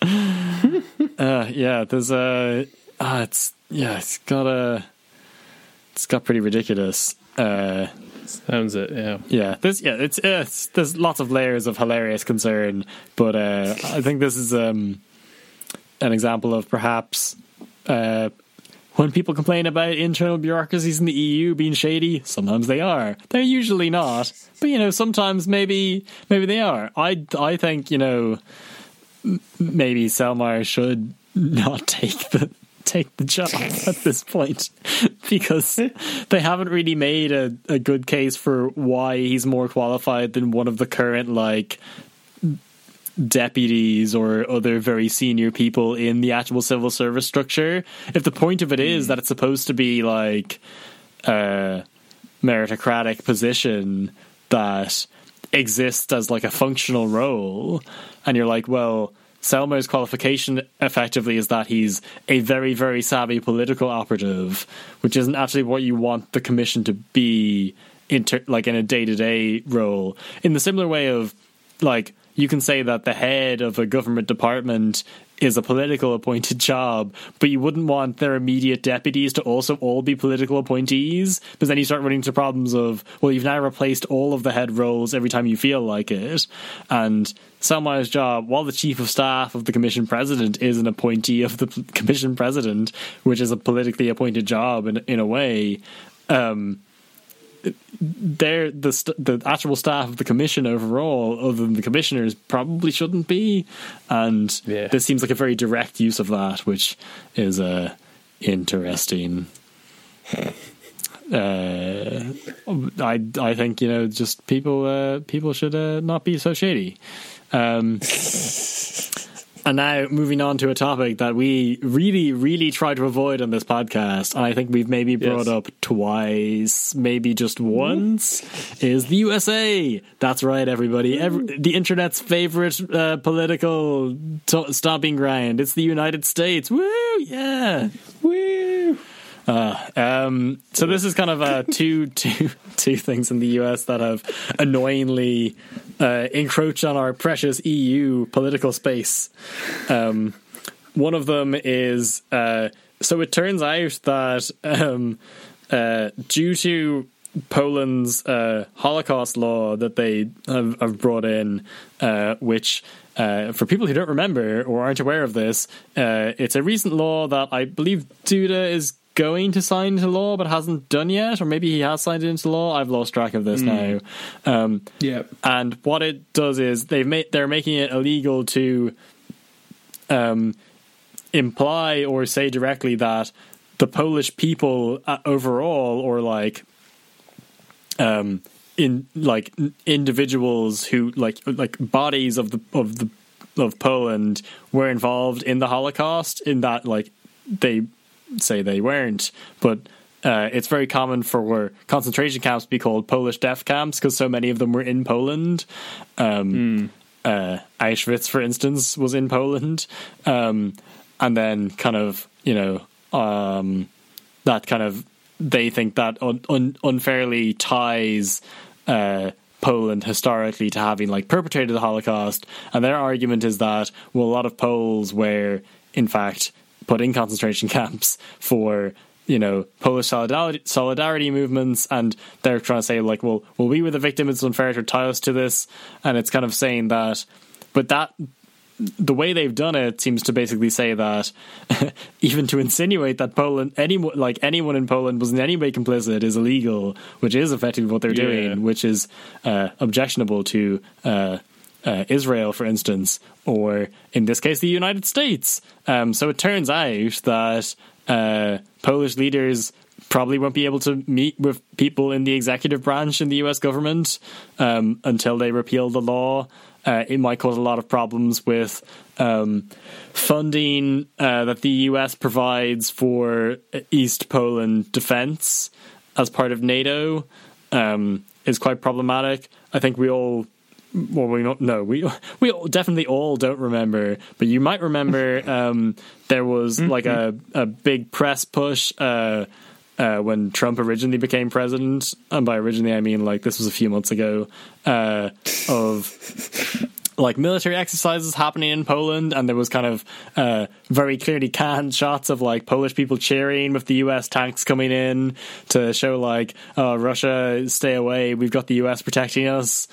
It's got pretty ridiculous. Sounds it, yeah. There's lots of layers of hilarious concern, but I think this is an example of perhaps when people complain about internal bureaucracies in the EU being shady, sometimes they are. They're usually not, but sometimes maybe they are. I think maybe Selmayr should not take the job at this point, because they haven't really made a good case for why he's more qualified than one of the current like deputies or other very senior people in the actual civil service structure. If the point of it is that it's supposed to be like a meritocratic position that exists as like a functional role, and you're like, well, Selmayr's qualification effectively is that he's a very, very savvy political operative, which isn't actually what you want the commission to be in a day-to-day role. In the similar way of, like, you can say that the head of a government department is a political appointed job, but you wouldn't want their immediate deputies to also all be political appointees, because then you start running into problems of, well, you've now replaced all of the head roles every time you feel like it. And Selmayr's job, while the chief of staff of the commission president is an appointee of the commission president, which is a politically appointed job in a way, the actual staff of the commission overall, other than the commissioners, probably shouldn't be, and this seems like a very direct use of that, which is interesting. I think just people should not be so shady. And now moving on to a topic that we really, really try to avoid on this podcast, and I think we've maybe brought up twice, maybe just once, is the USA. That's right, everybody. The internet's favorite political stomping ground. It's the United States. Woo! Yeah. Woo! So this is kind of two things in the US that have annoyingly encroached on our precious EU political space. One of them is so it turns out that due to Poland's Holocaust law that they have brought in, which for people who don't remember or aren't aware of this, it's a recent law that I believe Duda is going to sign into law but hasn't done yet, or maybe he has signed it into law. I've lost track of this now. And what it does is they're making it illegal to imply or say directly that the Polish people overall, or like individuals who like bodies of Poland were involved in the Holocaust, in that like they say they weren't, but it's very common for concentration camps to be called Polish death camps because so many of them were in Poland. Auschwitz, for instance, was in Poland, and then kind of that kind of, they think that unfairly ties Poland historically to having like perpetrated the Holocaust, and their argument is that, well, a lot of Poles were in fact put in concentration camps for Polish solidarity movements, and they're trying to say like, well we were the victim, it's unfair to tie us to this, and it's kind of saying that, but that the way they've done it seems to basically say that even to insinuate that Poland, anyone in Poland was in any way complicit is illegal, which is effectively what they're doing, which is objectionable to Israel, for instance, or in this case, the United States. So it turns out that Polish leaders probably won't be able to meet with people in the executive branch in the US government until they repeal the law. It might cause a lot of problems with funding that the US provides for East Poland defense as part of NATO. Is quite problematic. I think we all definitely all don't remember, but you might remember there was like a big press push when Trump originally became president, and by originally I mean like this was a few months ago, of like military exercises happening in Poland, and there was kind of very clearly canned shots of like Polish people cheering with the US tanks coming in to show like, oh, Russia, stay away, we've got the US protecting us.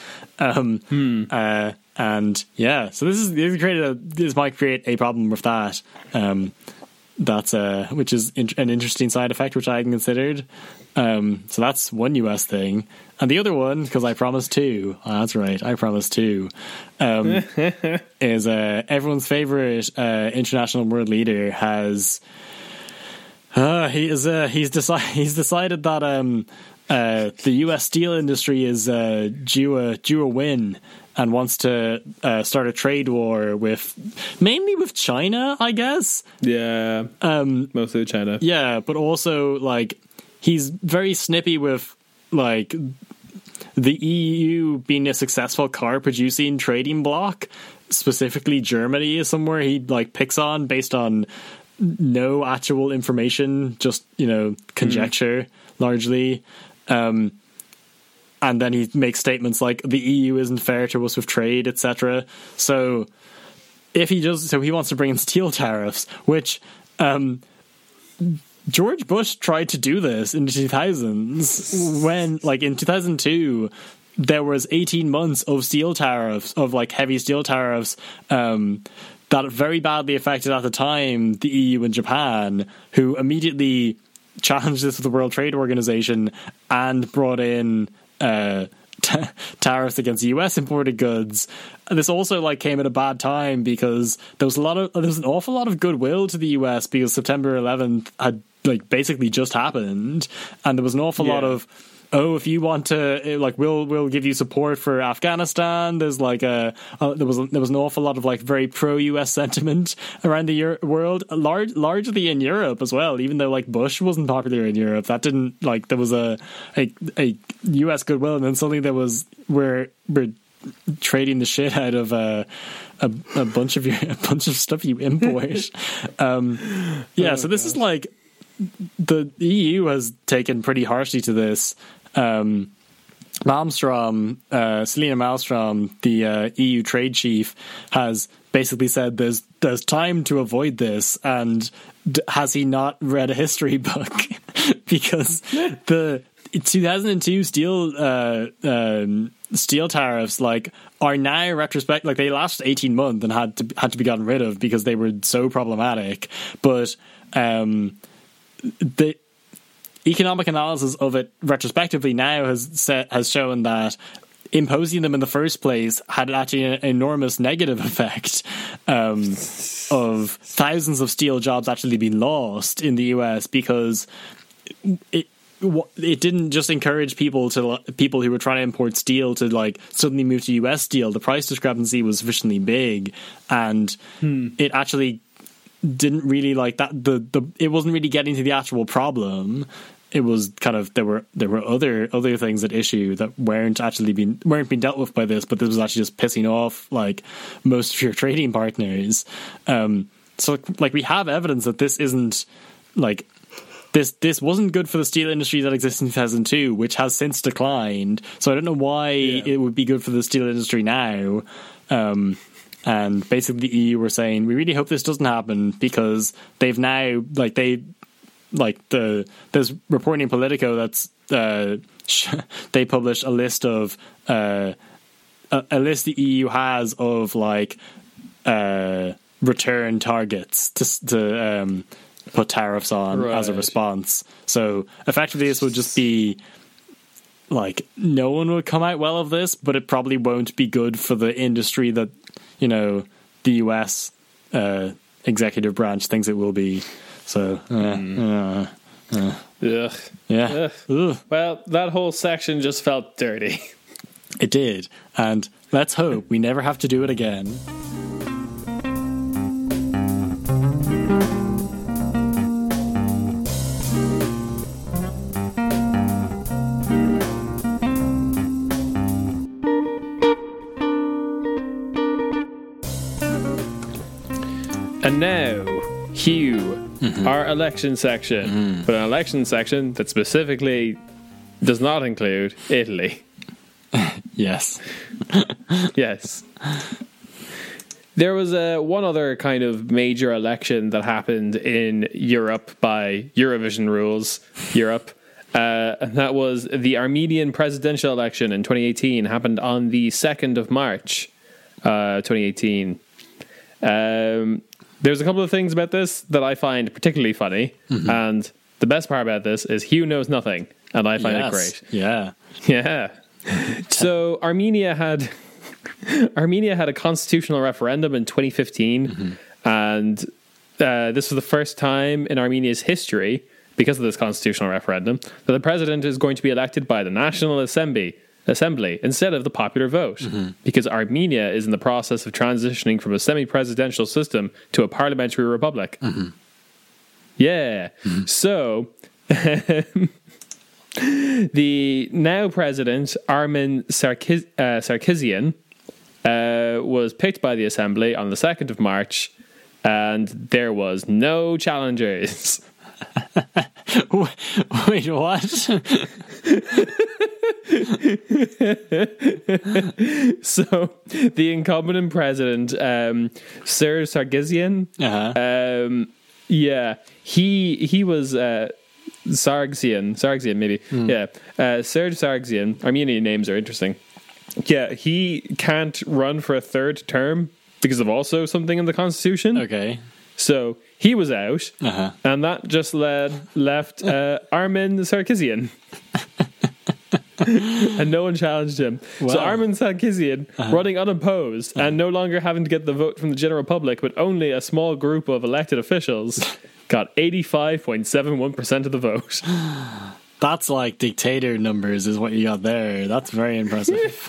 And yeah, so this might create a problem with that. That's which is an interesting side effect which I hadn't considered. So that's one US thing, and the other one, because I promised two. Oh, that's right, I promised two. Is everyone's favorite international world leader has he's decided that the US steel industry is due a win, and wants to start a trade war mainly with China, I guess. Yeah, mostly China. Yeah, but also like he's very snippy with like the EU being a successful car producing trading bloc. Specifically, Germany is somewhere he like picks on based on no actual information, just conjecture largely. And then he makes statements like the EU isn't fair to us with trade, etc. So he wants to bring in steel tariffs, which George Bush tried to do this in the 2000s when, like in 2002, there was 18 months of steel tariffs, of like heavy steel tariffs, that very badly affected at the time the EU and Japan, who immediately challenged this with the World Trade Organization and brought in tariffs against US imported goods. This also like came at a bad time because there was an awful lot of goodwill to the US because September 11th had like basically just happened, and there was an awful lot of, oh, if you want to, like, we'll give you support for Afghanistan. There's like there was an awful lot of like very pro-US sentiment around the world, largely in Europe as well. Even though like Bush wasn't popular in Europe, that didn't like there was a US goodwill, and then suddenly we're trading the shit out of a bunch of stuff you import. So this is like the EU has taken pretty harshly to this. Selina Malmström, the EU trade chief, has basically said there's time to avoid this, and has he not read a history book? Because the 2002 steel tariffs like are now retrospect, like they lasted 18 months and had to be gotten rid of because they were so problematic, but the economic analysis of it retrospectively now has shown that imposing them in the first place had actually an enormous negative effect of thousands of steel jobs actually being lost in the US, because it didn't just encourage people who were trying to import steel to like suddenly move to US steel. The price discrepancy was sufficiently big, and it actually didn't really like that. It wasn't really getting to the actual problem. It was kind of there were other things at issue that weren't being dealt with by this, but this was actually just pissing off like most of your trading partners. So like we have evidence that this isn't like this wasn't good for the steel industry that exists in 2002, which has since declined. So I don't know why it would be good for the steel industry now. And basically the EU were saying, we really hope this doesn't happen, because they've now there's reporting in Politico that's they published a list of a list the EU has of like return targets to put tariffs on as a response. So effectively this would just be like no one would come out well of this, but it probably won't be good for the industry that, you know, the US executive branch thinks it will be. So Ugh. yeah. Ugh. Well, that whole section just felt dirty. It did, and let's hope we never have to do it again. And now, Hugh, our election section, but an election section that specifically does not include Italy. Yes. Yes. There was one other kind of major election that happened in Europe by Eurovision rules, Europe, and that was the Armenian presidential election in 2018, happened on the 2nd of March, 2018. There's a couple of things about this that I find particularly funny, and the best part about this is Hugh knows nothing, and I find it great. Yeah. Yeah. So Armenia had a constitutional referendum in 2015, and this was the first time in Armenia's history, because of this constitutional referendum, that the president is going to be elected by the National Assembly instead of the popular vote, because Armenia is in the process of transitioning from a semi-presidential system to a parliamentary republic. Yeah. So the now president Armen Sarkisian was picked by the assembly on the 2nd of March, and there was no challengers. Wait, what? So the incumbent president, Sir Sarkisian, he was Sargsyan maybe. Serge Sargsyan. Armenian names are interesting. Yeah, he can't run for a third term because of also something in the constitution. Okay. So he was out, and that just left Armen Sarkisian. And no one challenged him. Wow. So Armen Sarkisian, running unopposed and no longer having to get the vote from the general public, but only a small group of elected officials, got 85.71% of the vote. That's like dictator numbers is what you got there. That's very impressive.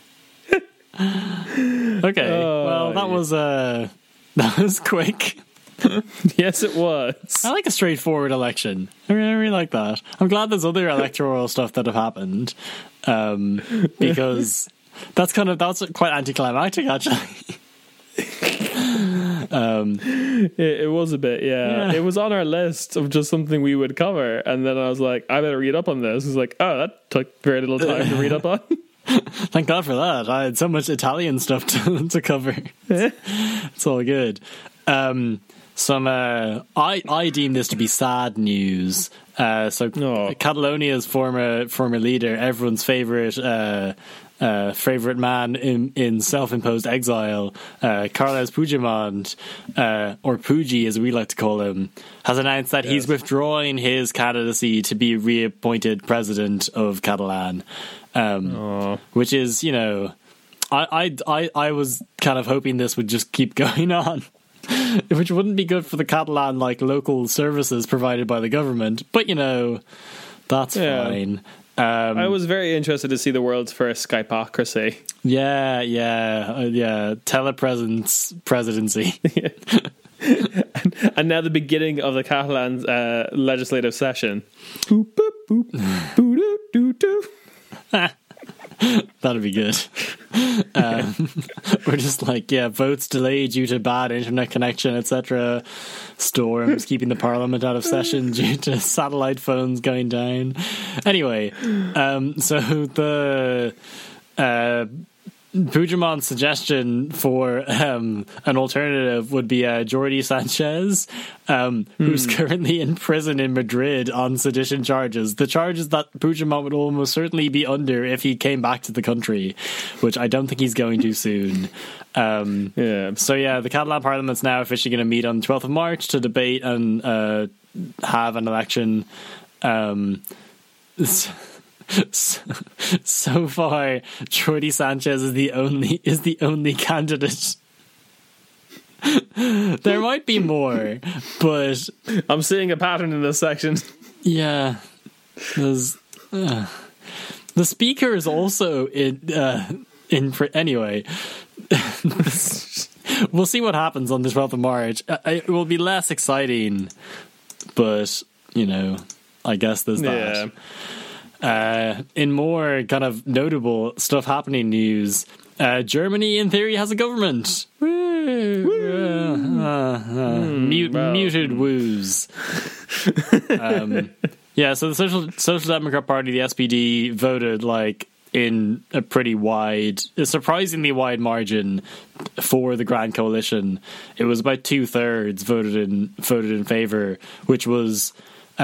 Okay, well, that was quick. Yes, it was. I like a straightforward election. I really like that. I'm glad there's other electoral stuff that have happened, because that's quite anticlimactic, actually. It was a bit, yeah. It was on our list of just something we would cover, and then I was like, I better read up on this. It's like, oh, that took very little time to read up on. Thank God for that. I had so much Italian stuff to cover. It's all good. I deem this to be sad news. Catalonia's former leader, everyone's favorite man in self-imposed exile, Carles Puigdemont, or Puiggy as we like to call him, has announced that he's withdrawing his candidacy to be reappointed president of Catalan, which is, you know, I was kind of hoping this would just keep going on. Which wouldn't be good for the Catalan, like, local services provided by the government. But, you know, that's fine. I was very interested to see the world's first Skypocracy. Yeah. Telepresence presidency. And now the beginning of the Catalan legislative session. Boop, boop, boop. Boo, doo, doo, doo. That'd be good. We're just like, votes delayed due to bad internet connection, etc. Storms keeping the parliament out of session due to satellite phones going down. Anyway, so the Puigdemont's suggestion for an alternative would be Jordi Sanchez, who's currently in prison in Madrid on sedition charges. The charges that Puigdemont would almost certainly be under if he came back to the country, which I don't think he's going to soon. So the Catalan Parliament's now officially going to meet on the 12th of March to debate and have an election. So far, Jordi Sanchez is the only candidate. There might be more, but I'm seeing a pattern in this section. Yeah, the speaker is also anyway. We'll see what happens on the 12th of March. It will be less exciting, but I guess there's that. In more kind of notable stuff happening news, Germany in theory has a government. Muted woos. So the Social Democrat Party, the SPD, voted in a surprisingly wide margin for the Grand Coalition. It was about 2/3 voted in favour, which was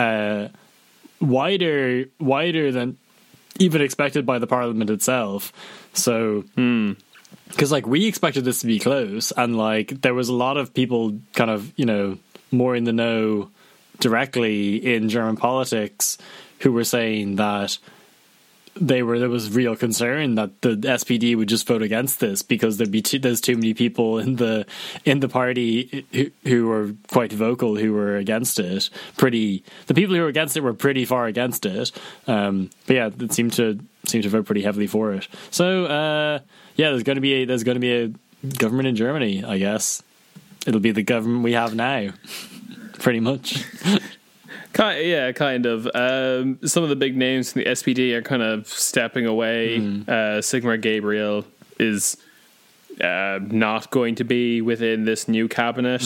wider than even expected by the Parliament itself. So, because we expected this to be close, and there was a lot of people kind of more in the know directly in German politics who were saying that there was real concern that the SPD would just vote against this because there's too many people in the party who were quite vocal who were against it. The people who were against it were pretty far against it. But yeah, it seemed to vote pretty heavily for it. So there's going to be a government in Germany. I guess it'll be the government we have now, pretty much. Kind of. Some of the big names from the SPD are kind of stepping away. Sigmar Gabriel is not going to be within this new cabinet.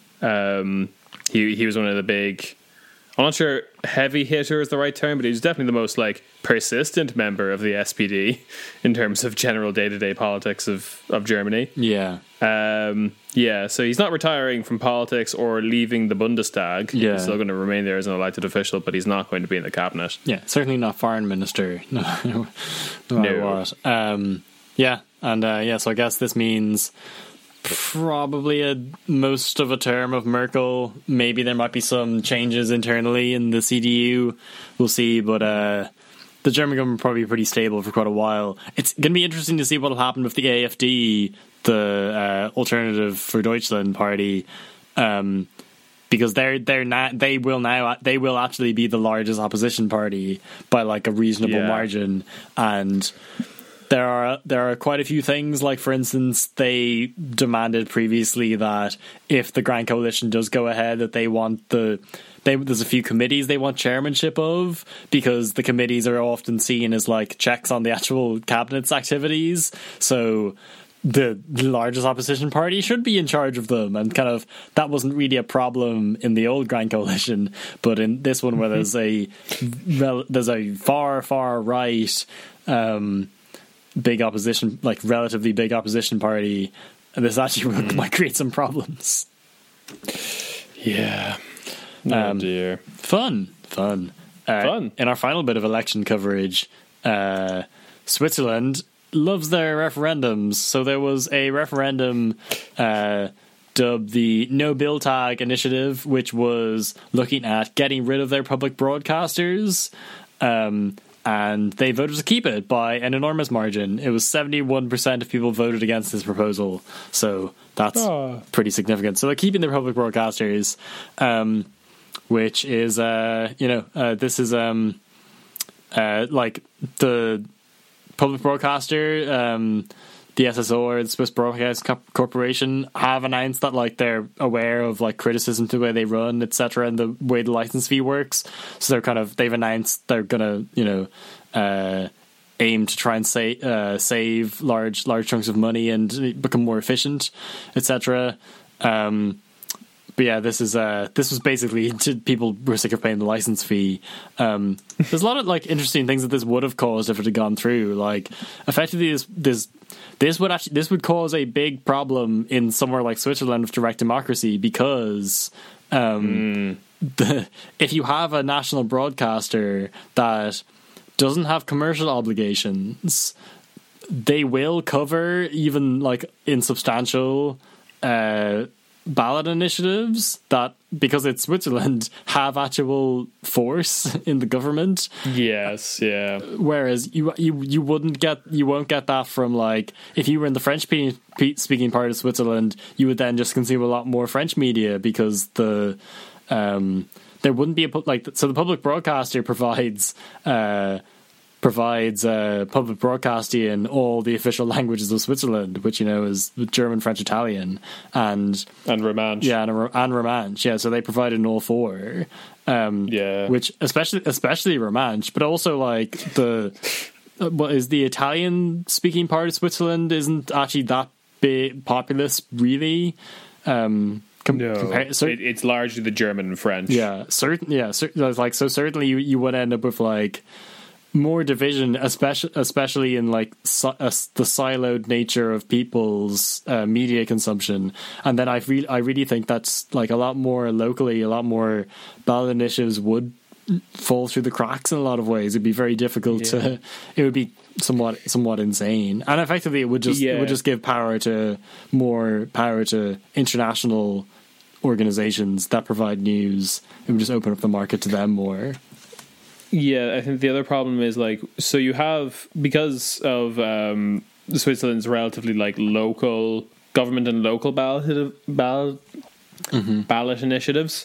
He was one of the big, I'm not sure heavy hitter is the right term, but he was definitely the most persistent member of the SPD in terms of general day-to-day politics of Germany. So he's not retiring from politics or leaving the Bundestag. He's still going to remain there as an elected official, but he's not going to be in the cabinet. Certainly not foreign minister. No matter what. So I guess this means probably most of a term of Merkel. Maybe there might be some changes internally in the CDU. We'll see, but the German government will probably be pretty stable for quite a while. It's going to be interesting to see what will happen with the AfD, the Alternative for Deutschland party, because they will actually be the largest opposition party by a reasonable margin, and there are quite a few things, for instance, they demanded previously that if the Grand Coalition does go ahead, that they want there's a few committees they want chairmanship of, because the committees are often seen as checks on the actual cabinet's activities. So the largest opposition party should be in charge of them, and kind of that wasn't really a problem in the old Grand Coalition, but in this one where there's a far right big opposition, relatively big opposition party, and this actually might create some problems. Dear. Fun. In our final bit of election coverage, Switzerland loves their referendums. So there was a referendum dubbed the No Bill Tag Initiative, which was looking at getting rid of their public broadcasters. And they voted to keep it by an enormous margin. It was 71% of people voted against this proposal. So that's pretty significant. So they're keeping their public broadcasters, which is, this is the public broadcaster, the SSO, the Swiss Broadcast Corporation, have announced that they're aware of criticism to the way they run, etc., and the way the license fee works. So they've announced they're gonna aim to try and save large chunks of money and become more efficient, etc. yeah, this was basically to people who were sick of paying the license fee. There's a lot of like interesting things that this would have caused if it had gone through. Like, effectively, this would cause a big problem in somewhere like Switzerland with direct democracy, because if you have a national broadcaster that doesn't have commercial obligations, they will cover even like insubstantial ballot initiatives that, because it's Switzerland, have actual force in the government. Yes, yeah. Whereas you won't get that from, like, if you were in the French speaking part of Switzerland, you would then just consume a lot more French media, because there wouldn't be so the public broadcaster provides public broadcasting in all the official languages of Switzerland, which, is German, French, Italian, and Romansh. Yeah, and Romansh. Yeah, so they provide in all four. Which especially Romansh, but also like what is the Italian speaking part of Switzerland isn't actually that big populous, really. No, it's largely the German and French. Certainly you would end up with like more division, especially in like the siloed nature of people's media consumption. And then I really think that's like a lot more locally, a lot more ballot initiatives would fall through the cracks in a lot of ways. It'd be very difficult to. It would be somewhat insane, and effectively it would just give more power to international organizations that provide news. It would just open up the market to them more. Yeah, I think the other problem is like, so you have, because of Switzerland's relatively like local government and local ballot initiatives.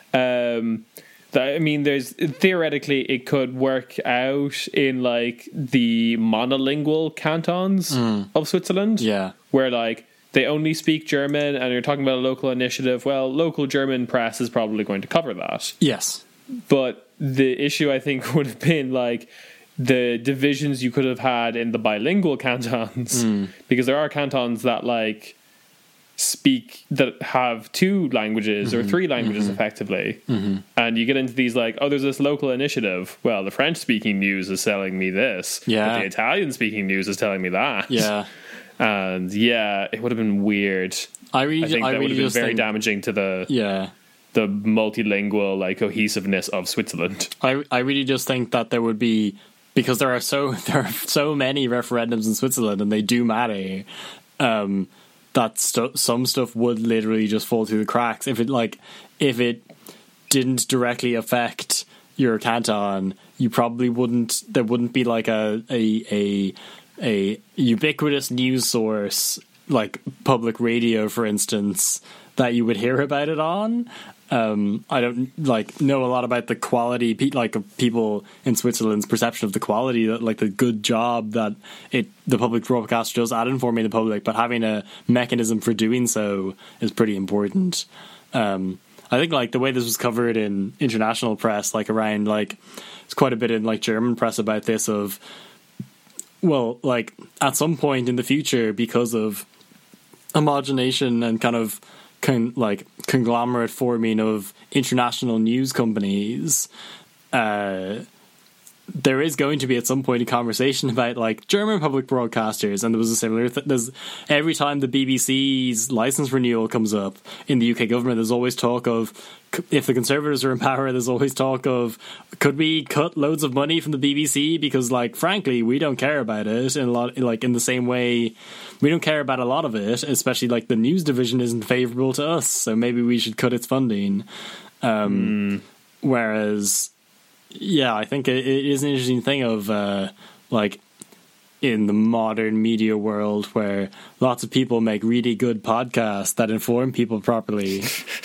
I mean, there's theoretically it could work out in like the monolingual cantons of Switzerland, where like they only speak German, and you're talking about a local initiative. Well, local German press is probably going to cover that. Yes, but the issue, I think, would have been like the divisions you could have had in the bilingual cantons, because there are cantons that like that have two languages or three languages effectively, and you get into these like, oh, there's this local initiative. Well, the French speaking news is telling me this, but the Italian speaking news is telling me that. And it would have been weird. I think that would have been very damaging to the multilingual like cohesiveness of Switzerland. I really just think that there would be, because there are so many referendums in Switzerland, and they do matter, that some stuff would literally just fall through the cracks if it didn't directly affect your canton. You probably wouldn't. There wouldn't be like a ubiquitous news source like public radio, for instance, that you would hear about it on. I don't know a lot about the quality, of people in Switzerland's perception of the quality, that like the good job that the public broadcaster does at informing the public, but having a mechanism for doing so is pretty important. I think like the way this was covered in international press, like around like it's quite a bit in like German press about this of, well, like at some point in the future, because of homogenation and kind of conglomerate forming of international news companies, there is going to be at some point a conversation about like German public broadcasters, and there was a similar there's every time the BBC's license renewal comes up in the UK government, there's always talk of, if the Conservatives are in power, there's always talk of, could we cut loads of money from the BBC, because like frankly we don't care about it in a lot, like in the same way we don't care about a lot of it, especially like the news division isn't favourable to us, so maybe we should cut its funding. Whereas I think it is an interesting thing of like in the modern media world where lots of people make really good podcasts that inform people properly.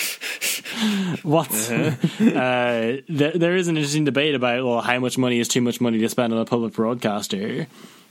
There is an interesting debate about, well, how much money is too much money to spend on a public broadcaster.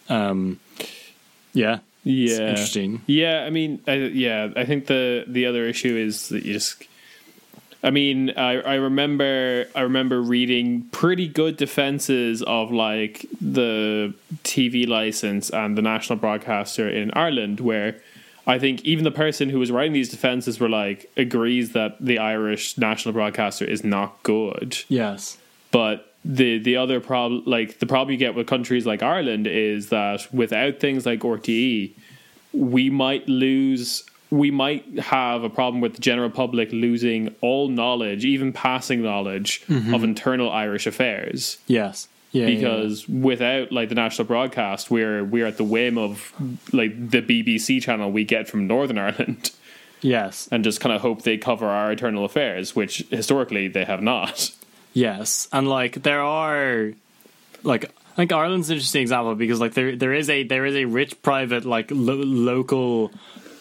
It's interesting. Yeah, I mean, I think the other issue is that you just, I mean, I remember reading pretty good defenses of like the TV license and the national broadcaster in Ireland, where I think even the person who was writing these defenses were like, agrees that the Irish national broadcaster is not good. Yes. But the other problem, like the problem you get with countries like Ireland, is that without things like RTE, we might have a problem with the general public losing all knowledge, even passing knowledge of internal Irish affairs. Yes. Because without like the national broadcast, we're at the whim of like the BBC channel we get from Northern Ireland. Yes. And just kind of hope they cover our internal affairs, which historically they have not. Yes. And like there are like I think Ireland's an interesting example because like there is a rich private like local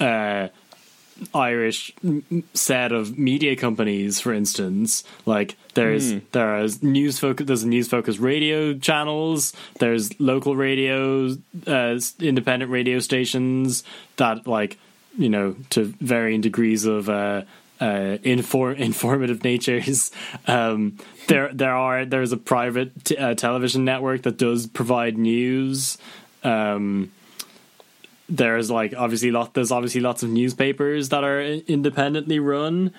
Irish set of media companies, for instance. Like there's news focused radio channels, there's local radio independent radio stations that, like, you know, to varying degrees of informative natures. There's a private television network that does provide news. There's like obviously lots of newspapers that are independently run,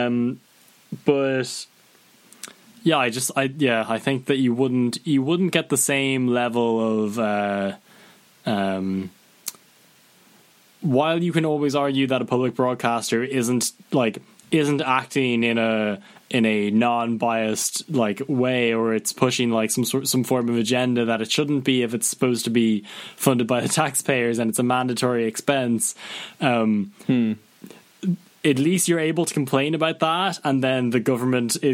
but yeah, I think that you wouldn't get the same level of while you can always argue that a public broadcaster isn't acting in a non-biased like way, or it's pushing like some form of agenda that it shouldn't be if it's supposed to be funded by the taxpayers and it's a mandatory expense. At least you're able to complain about that, and then the government as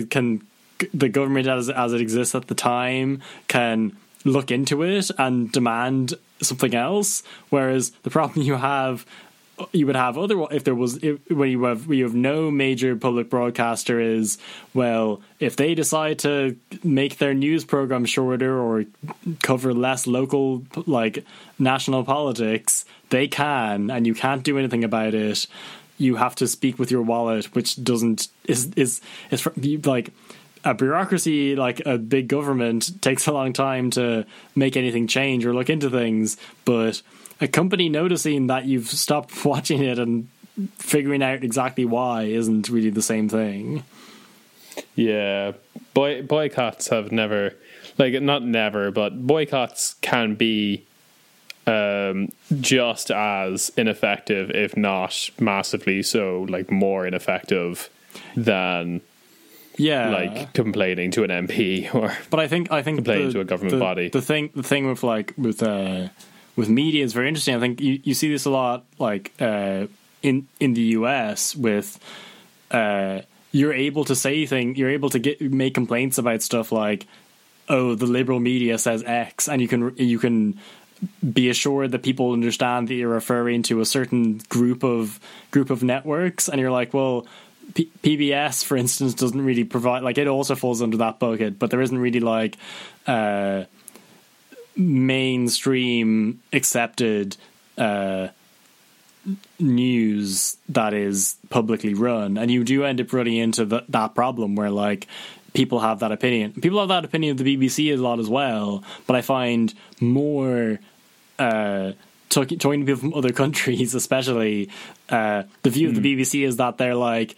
it exists at the time can look into it and demand something else. Whereas the problem you would have otherwise when you have no major public broadcaster is, well, if they decide to make their news program shorter or cover less local like national politics, they can, and you can't do anything about it. You have to speak with your wallet, which is like a bureaucracy. Like a big government takes a long time to make anything change or look into things, but a company noticing that you've stopped watching it and figuring out exactly why isn't really the same thing. Yeah, boycotts have never, like, not never, but boycotts can be just as ineffective, if not massively so, like more ineffective than like complaining to an MP but I think complaining to a government body. The thing with media is very interesting. I think you see this a lot, like in the US with you're able to make complaints about stuff like, oh, the liberal media says X, and you can be assured that people understand that you're referring to a certain group of networks, and you're like, well, PBS, for instance, doesn't really provide, like, it also falls under that bucket, but there isn't really like mainstream accepted news that is publicly run, and you do end up running into that problem where like people have that opinion of the BBC a lot as well. But I find more talking to people from other countries, especially the view of the BBC is that they're like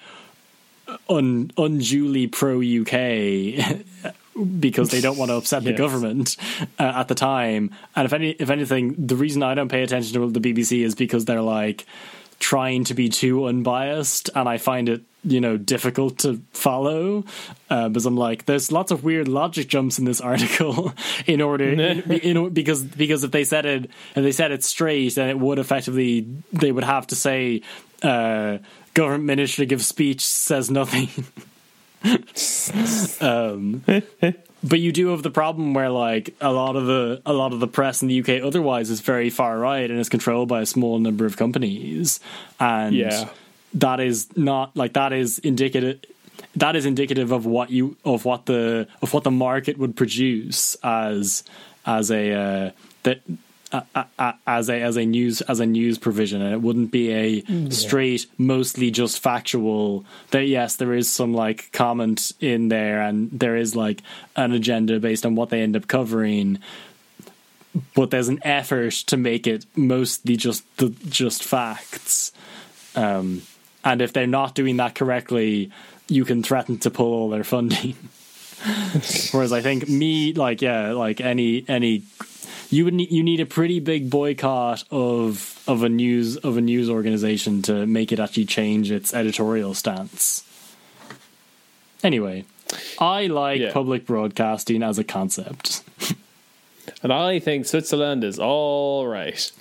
unduly pro UK because they don't want to upset the government at the time. And if anything, the reason I don't pay attention to the BBC is because they're like trying to be too unbiased, and I find it, you know, difficult to follow because I'm like, there's lots of weird logic jumps in this article because if they said it straight, then it would effectively, they would have to say government minister gives speech says nothing. But you do have the problem where like a lot of the press in the UK otherwise is very far right and is controlled by a small number of companies, and that is not like that is indicative of what the market would produce as a news provision, and it wouldn't be a straight, mostly just factual. Yes, there is some like comment in there, and there is like an agenda based on what they end up covering, but there's an effort to make it mostly just facts. And if they're not doing that correctly, you can threaten to pull all their funding. Whereas I think you need a pretty big boycott of a news organization to make it actually change its editorial stance. Anyway, I like public broadcasting as a concept. And I think Switzerland is all right.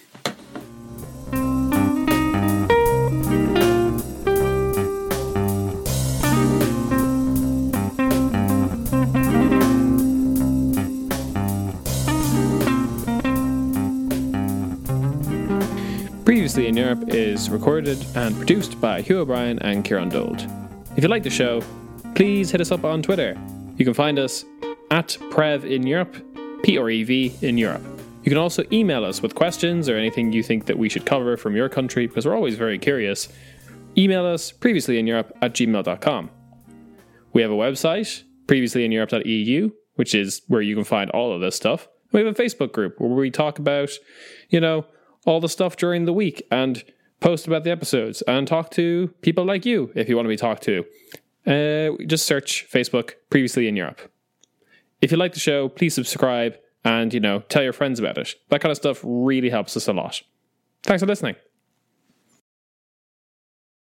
Previously in Europe is recorded and produced by Hugh O'Brien and Kieran Dold. If you like the show, please hit us up on Twitter. You can find us at Prev in Europe, PREV in Europe. You can also email us with questions or anything you think that we should cover from your country, because we're always very curious. Email us previouslyineurope@gmail.com. We have a website, previouslyineurope.eu, which is where you can find all of this stuff. We have a Facebook group where we talk about, all the stuff during the week and post about the episodes and talk to people like you if you want to be talked to. Just search Facebook Previously in Europe. If you like the show, please subscribe and, tell your friends about it. That kind of stuff really helps us a lot. Thanks for listening.